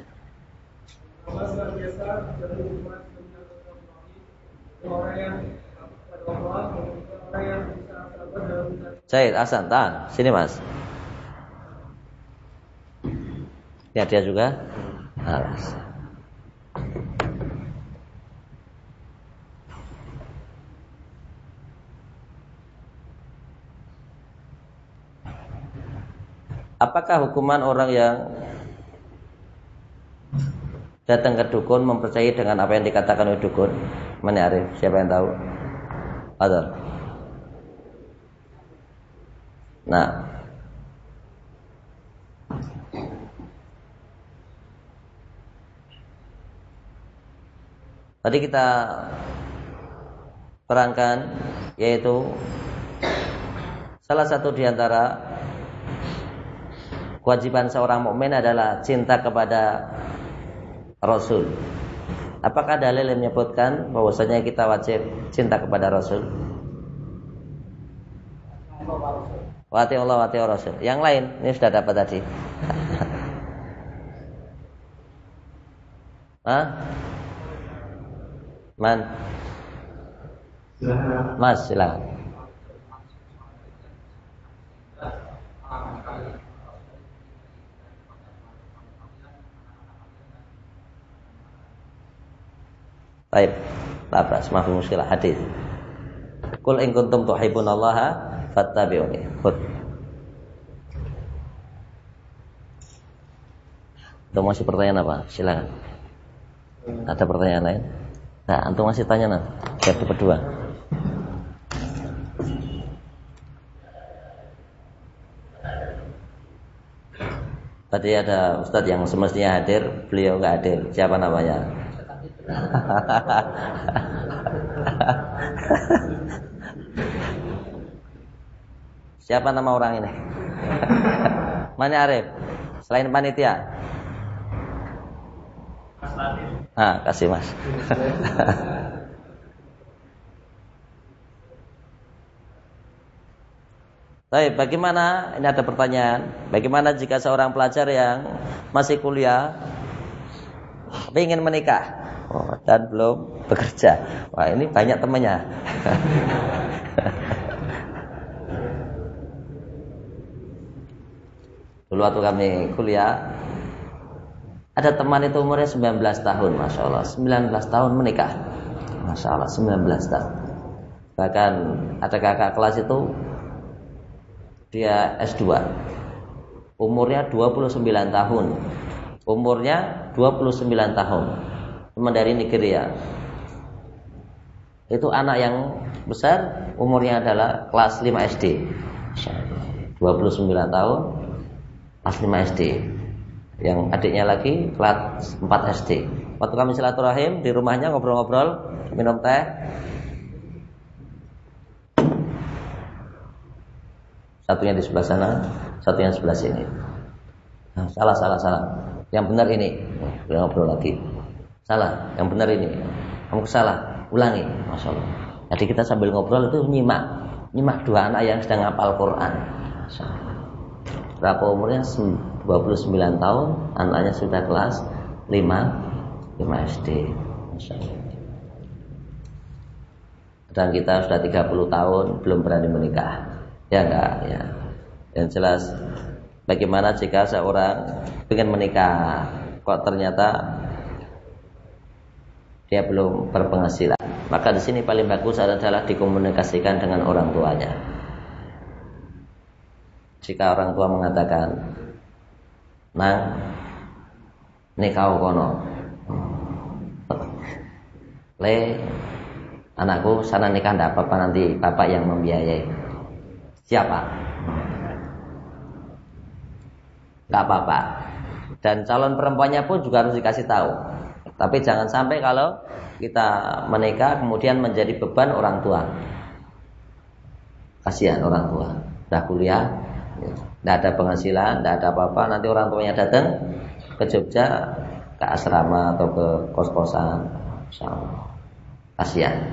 Said Hasan, tahan. Sini Mas. Ya dia juga. Apakah hukuman orang yang datang ke dukun mempercayai dengan apa yang dikatakan oleh dukun? Mana Arif? Siapa yang tahu? Ada. Nah, tadi kita terangkan yaitu salah satu di antara kewajiban seorang mukmin adalah cinta kepada Rasul. Apakah dalil yang menyebutkan bahwasanya kita wajib cinta kepada Rasul? Wati Allah, wati Rasul. Yang lain ini sudah dapat tadi. Hah? Man? Mas, silakan. Baik, apa? Semakin muskilah hadis. Qul in kuntum tuhibbunallaha fattabi'uni. Ada masih pertanyaan apa? Silakan. Ada pertanyaan lain? Nah, antum masih tanya nanti. Siapa berdua? Tadi ada Ustadz yang semestinya hadir, beliau nggak hadir. Siapa namanya? Siapa nama orang ini? Mana Arif? Selain panitia? Kasih Mas. Baik, bagaimana? Ini ada pertanyaan. Bagaimana jika seorang pelajar yang masih kuliah ingin menikah dan belum bekerja? Wah, ini banyak temannya. Dulu waktu kami kuliah, ada teman itu umurnya 19 tahun, Masya Allah, 19 tahun menikah. Masya Allah, 19 tahun. Bahkan ada kakak kelas itu, dia S2, umurnya 29 tahun. Umurnya 29 tahun. Teman dari Nigeria. Itu anak yang besar, umurnya adalah kelas 5 SD. 29 tahun, kelas 5 SD. Yang adiknya lagi kelas 4 SD. Waktu kami silaturahim di rumahnya ngobrol-ngobrol, minum teh. Satunya di sebelah sana, satunya di sebelah sini. Nah, salah. Yang benar ini. Ngobrol lagi. Salah, yang benar ini. Kamu salah, ulangi. Masya Allah. Jadi kita sambil ngobrol itu nyimak dua anak yang sedang hafal Quran. Masya Allah. Berapa umurnya? 29 tahun, anaknya sudah kelas 5 SD. Masya Allah. Dan kita sudah 30 tahun belum berani menikah. Ya enggak, ya. Yang jelas, bagaimana jika seorang ingin menikah, kok ternyata dia belum berpenghasilan? Maka di sini paling bagus adalah dikomunikasikan dengan orang tuanya. Jika orang tua mengatakan, "Nang, nikah kono. Le, anakku sana nikah enggak apa-apa, nanti bapak yang membiayai." Siapa? Enggak apa-apa. Dan calon perempuannya pun juga harus dikasih tahu. Tapi jangan sampai kalau kita menikah kemudian menjadi beban orang tua. Kasihan orang tua. Udah kuliah, enggak ada penghasilan, enggak ada apa-apa, nanti orang tuanya datang ke Jogja, ke asrama atau ke kos-kosan. Kasihan.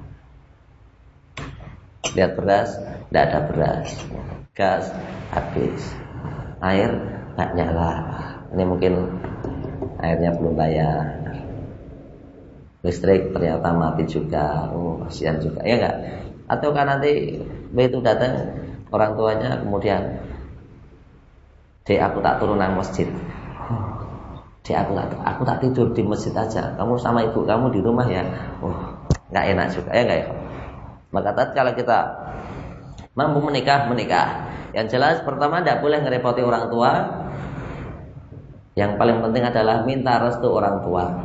Lihat beras, enggak ada beras. Gas habis. Air enggak nyala. Ini mungkin airnya belum bayar. Listrik ternyata mati juga. Kasihan juga. Ya enggak? Atau kan nanti begitu datang orang tuanya kemudian, "Dek, aku tak turun nang masjid. Dek, aku tak tidur di masjid aja. Kamu sama ibu kamu di rumah ya." Enggak enak juga. Ya enggak ya? Maka tatkala kita mampu menikah. Yang jelas pertama tidak boleh ngerepoti orang tua. Yang paling penting adalah minta restu orang tua.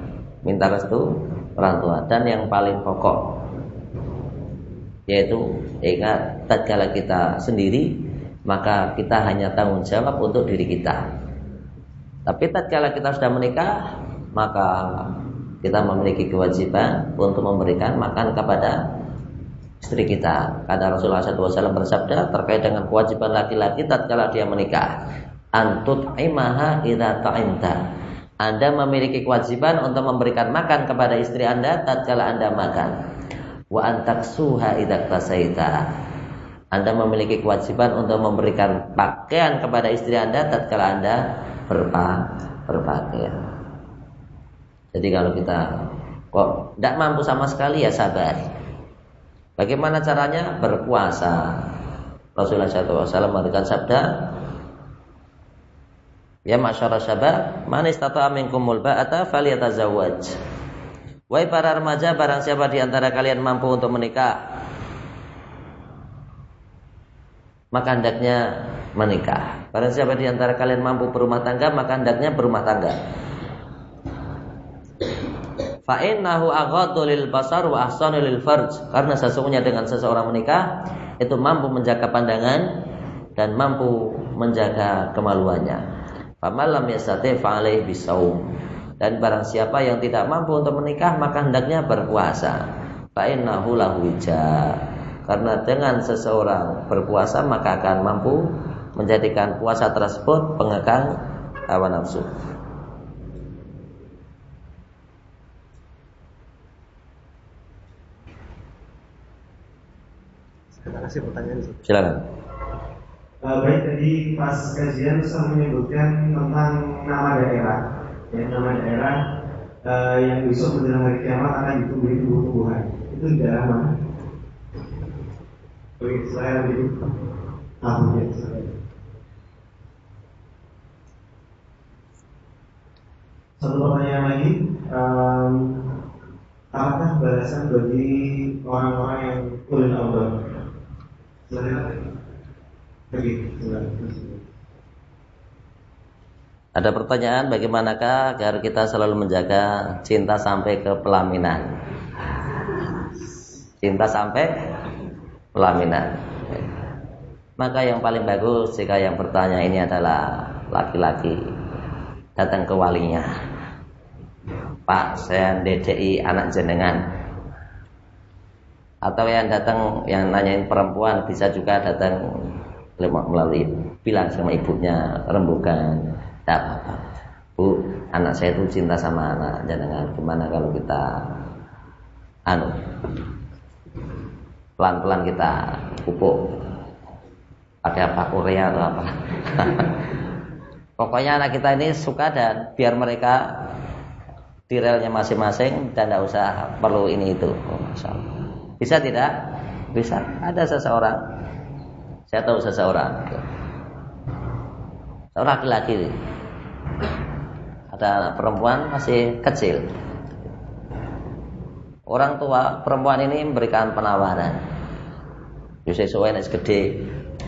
Dan yang paling pokok yaitu ingat, tatkala kita sendiri maka kita hanya tanggung jawab untuk diri kita. Tapi tatkala kita sudah menikah, maka kita memiliki kewajiban untuk memberikan makan kepada istri kita. Kata Rasulullah SAW bersabda terkait dengan kewajiban laki-laki tatkala dia menikah, antut imaha idza ta'imta, Anda memiliki kewajiban untuk memberikan makan kepada istri Anda tatkala Anda makan. Wa antaksuha idza tasaita. Anda memiliki kewajiban untuk memberikan pakaian kepada istri Anda tatkala Anda berpakaian. Jadi kalau kita kok tidak mampu sama sekali, ya sabar. Bagaimana caranya? Berpuasa. Rasulullah SAW memberikan sabda, ya masyara syabab, man istata'a minkumul ba'ata falyatazawwaj. Wahai para remaja, barang siapa di antara kalian mampu untuk menikah, maka hendaknya menikah. Barang siapa di antara kalian mampu berumah tangga, maka hendaknya berumah tangga. Fa innahu aghaddu lil basar wa ahsanu lil farj. Karena sesungguhnya dengan seseorang menikah itu mampu menjaga pandangan dan mampu menjaga kemaluannya. Faman lam yastati' fa alaihi bisawm. Dan barang siapa yang tidak mampu untuk menikah, maka hendaknya berpuasa. Fa innahu lahu wija. Karena dengan seseorang berpuasa maka akan mampu menjadikan puasa tersebut pengekang hawa nafsu. Terima kasih pertanyaan. Silakan. Baik, tadi pas kajian saya menyebutkan tentang nama daerah, ya, nama daerah yang besok menjelang hari kiamat akan ditumbuhi tumbuh-tumbuhan. Itu di daerah mana? Oke, saya itu tahunnya. Satu pertanyaan lagi, apakah balasan bagi orang-orang yang ulil albab? Ada pertanyaan, bagaimanakah agar kita selalu menjaga cinta sampai ke pelaminan? Cinta sampai pelaminan. Maka yang paling bagus jika yang bertanya ini adalah laki-laki, datang ke walinya. Pak, saya DDI anak jenengan. Atau yang datang, yang nanyain perempuan, bisa juga datang melalui bilang sama ibunya, rembukan, tidak apa-apa. Bu, anak saya itu cinta sama anak jenengan. Gimana kalau kita pelan-pelan kita pupuk, pakai apa, Korea atau apa. Pokoknya anak kita ini suka, dan biar mereka di relnya masing-masing dan tidak usah perlu ini itu. Oh, Masya Allah. Bisa tidak? Bisa. Ada seseorang, saya tahu seseorang, seorang laki-laki, ada perempuan masih kecil. Orang tua perempuan ini memberikan penawaran, sesuai nek gede,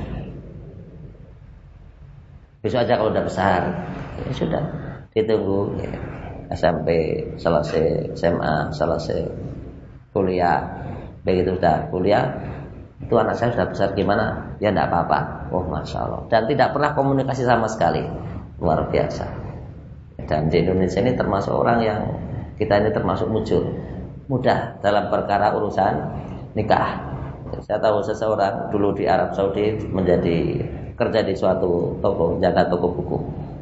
besok aja kalau udah besar. Ya sudah, ditunggu ya. SMP selesai, SMA selesai, kuliah. Begitu sudah kuliah, itu anak saya sudah besar, gimana? Ya tidak apa-apa. Oh, Masya Allah. Dan tidak pernah komunikasi sama sekali. Luar biasa. Dan di Indonesia ini termasuk orang yang, kita ini termasuk mudah dalam perkara urusan nikah. Saya tahu seseorang dulu di Arab Saudi menjadi kerja di suatu toko, jaga toko buku.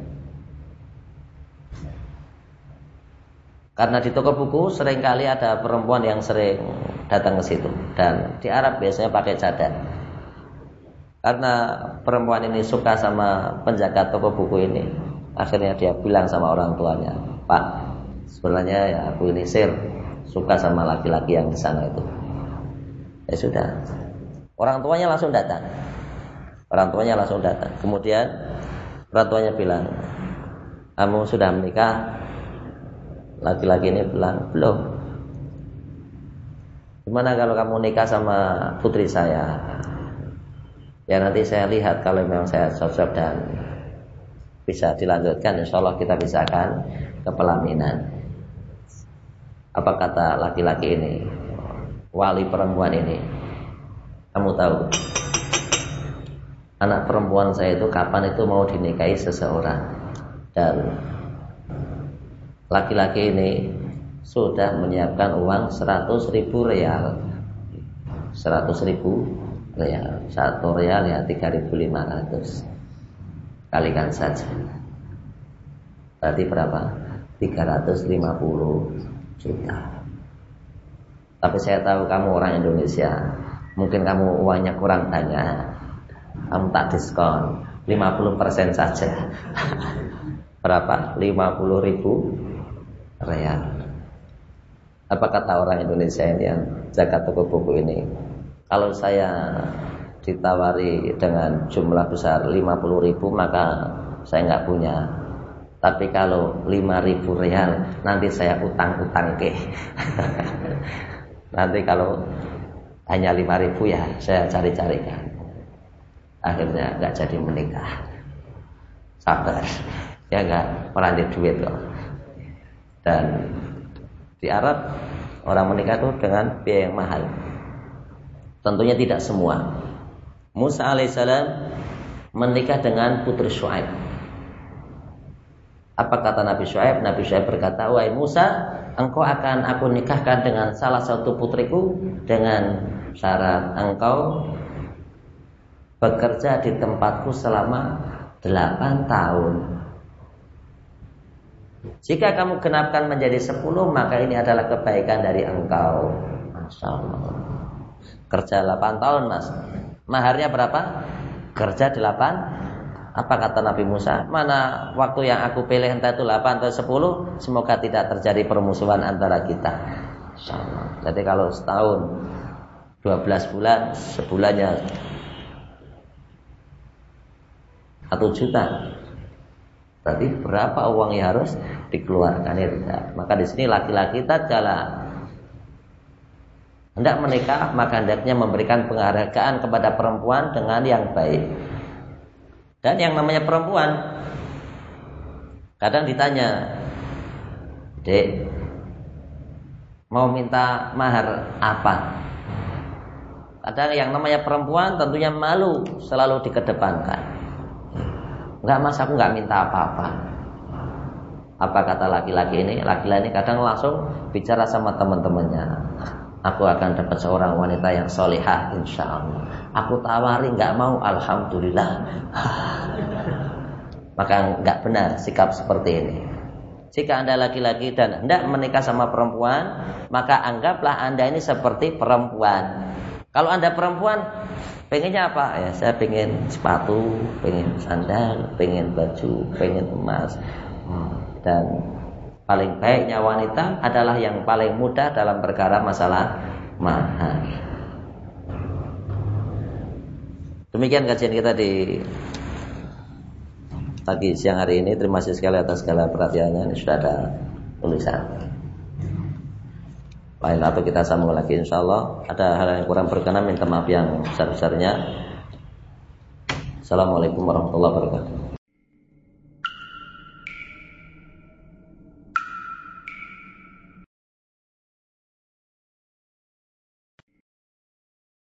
Karena di toko buku seringkali ada perempuan yang sering datang ke situ, dan di Arab biasanya pakai cadar. Karena perempuan ini suka sama penjaga toko buku ini, akhirnya dia bilang sama orang tuanya, Pak, sebenarnya ya aku ini suka sama laki-laki yang di sana itu. Ya sudah, orang tuanya langsung datang. Kemudian orang tuanya bilang, kamu sudah menikah? Laki-laki ini bilang, belum. Gimana kalau kamu nikah sama putri saya? Ya nanti saya lihat, kalau memang saya cocok dan bisa dilanjutkan, insya Allah kita bisa akan ke pelaminan. Apa kata laki-laki ini, wali perempuan ini? Kamu tahu, anak perempuan saya itu kapan itu mau dinikahi seseorang, dan laki-laki ini sudah menyiapkan uang 100.000 real. 100.000 real. 1 real ya 3.500. Kalikan saja. Berarti berapa? 350 juta. Tapi saya tahu kamu orang Indonesia, mungkin kamu uangnya kurang banyak, kamu tak diskon 50% saja. Berapa? 50.000 real. Apa kata orang Indonesia ini yang jaga toko buku ini? Kalau saya ditawari dengan jumlah besar 50.000 maka saya nggak punya. Tapi kalau 5.000 real nanti saya utang-utang ke. Nanti kalau hanya 5.000 ya saya cari-carikan. Akhirnya nggak jadi menikah. Sabar, ya nggak melanjut duit kok. Dan di Arab orang menikah itu dengan biaya yang mahal. Tentunya tidak semua. Musa alaihissalam menikah dengan putri Syuaib. Apa kata Nabi Syuaib? Nabi Syuaib berkata, wahai Musa, engkau akan aku nikahkan dengan salah satu putriku dengan syarat engkau bekerja di tempatku selama 8 tahun. Jika kamu genapkan menjadi 10, maka ini adalah kebaikan dari engkau. Masya Allah. Kerja 8 tahun mas. Maharnya berapa? Kerja 8. Apa kata Nabi Musa? Mana waktu yang aku pilih entah itu 8 atau 10, semoga tidak terjadi permusuhan antara kita. Masya Allah. Jadi kalau setahun 12 bulan, sebulannya 1 juta. Berarti berapa uang yang harus dikeluarkan ya? Maka di sini laki-laki tatkala hendak menikah maka hendaknya memberikan penghargaan kepada perempuan dengan yang baik. Dan yang namanya perempuan kadang ditanya, "Dek, mau minta mahar apa?" Kadang yang namanya perempuan tentunya malu selalu dikedepankan. Enggak mas, aku enggak minta apa-apa. Apa kata laki-laki ini? Laki-laki ini kadang langsung bicara sama teman-temannya. Aku akan dapat seorang wanita yang solihah insya Allah. Aku tawari enggak mau, alhamdulillah. Maka enggak benar sikap seperti ini. Jika Anda laki-laki dan hendak menikah sama perempuan, maka anggaplah Anda ini seperti perempuan. Kalau Anda perempuan, pengennya apa? Ya, saya pengen sepatu, pengen sandal, pengen baju, pengen emas. Dan paling baiknya wanita adalah yang paling mudah dalam perkara masalah mahar. Demikian kajian kita di pagi siang hari ini. Terima kasih sekali atas segala perhatiannya. Ini sudah ada tulisan. Lain atau kita sambung lagi insyaallah. Ada hal yang kurang berkenan minta maaf yang besar-besarnya. Assalamualaikum warahmatullahi wabarakatuh.